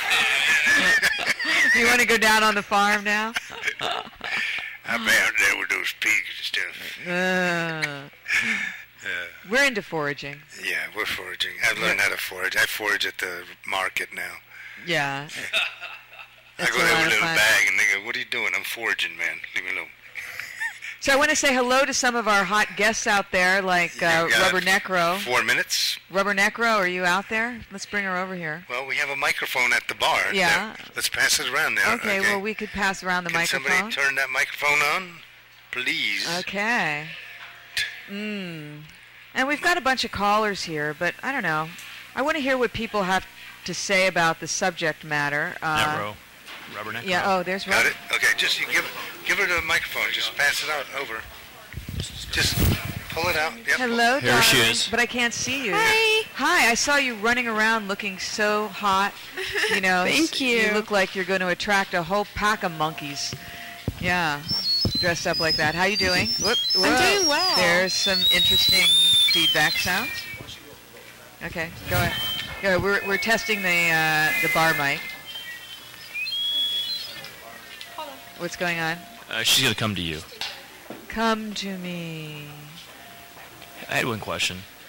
to? You want to go down on the farm now? I've been out there with those pigs and stuff. Uh, Yeah. we're into foraging. Yeah, we're foraging. I've learned how to forage. I forage at the market now. Yeah. I That's go a there lot with a of little fun. bag, and they go, "What are you doing?" I'm foraging, man. Leave me alone. So I want to say hello to some of our hot guests out there, like You uh, got Rubber Necro. Four minutes. Rubber Necro, are you out there? Let's bring her over here. Well, we have a microphone at the bar. Yeah. There. Let's pass it around now. Okay, well, we could pass around the Can microphone. somebody turn that microphone on, please? Okay. Mm. And we've got a bunch of callers here, but I don't know. I want to hear what people have to say about the subject matter. Uh, Necro. Rubber Necro. Yeah, oh, there's Got Rubber. it? Okay, just you give give her the microphone. Just pass it out over. Just pull it out. Yep. Hello, Here she darling, is. but I can't see you. Hi. Hi, I saw you running around looking so hot. You know, Thank s- you. You look like you're going to attract a whole pack of monkeys. Yeah, dressed up like that. How you doing? Whoop, I'm whoa. doing well. There's some interesting feedback sounds. Okay, go ahead. Go ahead. We're we're testing the uh, the bar mic. What's going on? Uh, she's going to come to you. Come to me. I had one question.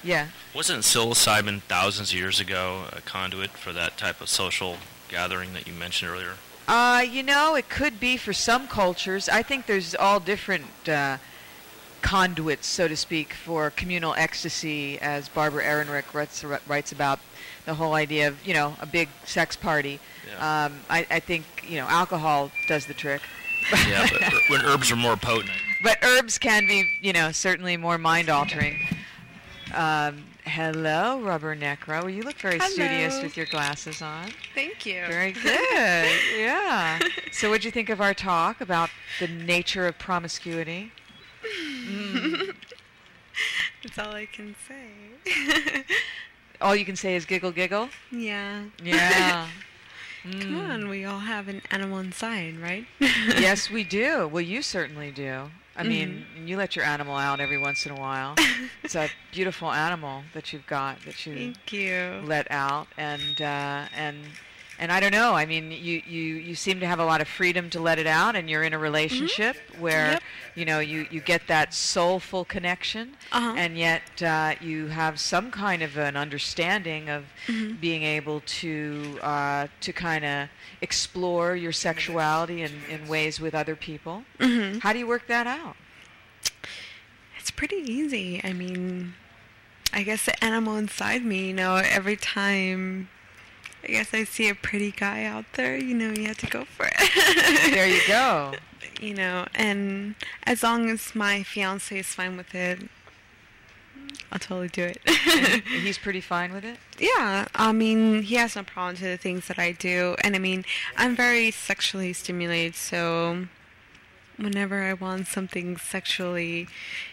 Yeah. Wasn't psilocybin thousands of years ago a conduit for that type of social gathering that you mentioned earlier? Uh, you know, it could be for some cultures. I think there's all different uh, conduits, so to speak, for communal ecstasy, as Barbara Ehrenreich writes, writes about the whole idea of, you know, a big sex party. Yeah. Um, I, I think, you know, alcohol does the trick. Yeah, but when herbs are more potent. But herbs can be, you know, certainly more mind-altering. Um, hello, Rubber Necro. You look very Hello. studious with your glasses on. Thank you. Very good. Yeah. So what'd you think of our talk about the nature of promiscuity? Mm. That's all I can say. All you can say is giggle, giggle? Yeah. Yeah. Come Mm. on, we all have an animal inside, right? Yes, we do. Well, you certainly do. I mean, Mm-hmm. you let your animal out every once in a while. It's a beautiful animal that you've got, that you Thank you. let out, and uh, and and I don't know. I mean, you, you, you seem to have a lot of freedom to let it out, and you're in a relationship where Yep. you know you, you get that soulful connection, Uh-huh. and yet uh, you have some kind of an understanding of Mhm. being able to uh, to kind of explore your sexuality in, in ways with other people. Mhm. How do you work that out? It's pretty easy. I mean, I guess the animal inside me, you know, every time I guess I see a pretty guy out there, you know, you have to go for it. There you go. You know, and as long as my fiance is fine with it, I'll totally do it. And he's pretty fine with it? Yeah, I mean, he has no problem to the things that I do. And I mean, I'm very sexually stimulated, so whenever I want something sexually,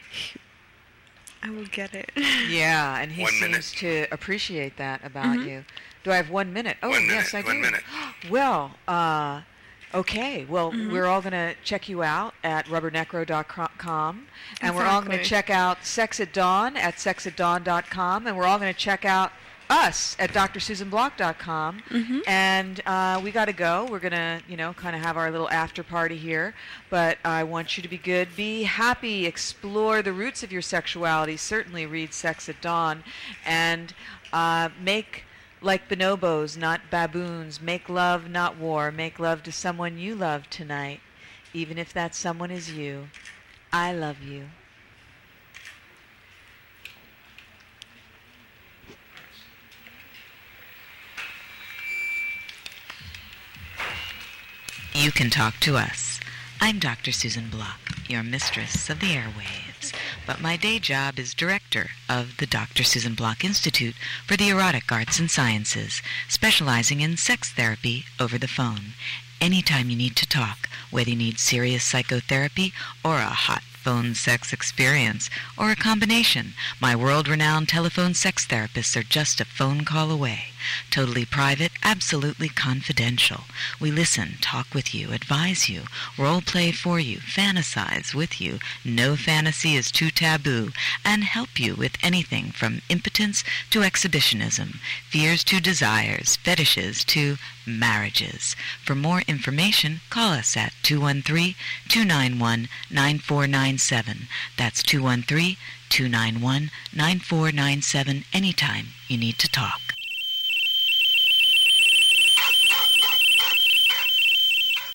I will get it. Yeah, and he One seems minute. to appreciate that about Mhm. you. Do I have one minute? Oh, One yes, minute, I one do. minute. Well, uh, okay. Well, Mhm. we're all going to check you out at rubber necro dot com, and we're all going to Exactly. check out Sex at Dawn at sex at dawn dot com, and we're all going to check out us at dr susan block dot com. Mhm. And uh, we got to go. We're going to, you know, kind of have our little after party here. But I want you to be good, be happy, explore the roots of your sexuality. Certainly read Sex at Dawn, and uh, make like bonobos, not baboons. Make love, not war. Make love to someone you love tonight, even if that someone is you. I love you. You can talk to us. I'm Doctor Susan Block, your mistress of the airwaves, but my day job is director of the Doctor Susan Block Institute for the Erotic Arts and Sciences, specializing in sex therapy over the phone. Anytime you need to talk, whether you need serious psychotherapy or a hot phone sex experience, or a combination, my world-renowned telephone sex therapists are just a phone call away. Totally private, absolutely confidential. We listen, talk with you, advise you, role play for you, fantasize with you. No fantasy is too taboo, and help you with anything from impotence to exhibitionism, fears to desires, fetishes to marriages. For more information, call us at two one three, two nine one, nine four nine seven. That's two one three, two nine one, nine four nine seven anytime you need to talk.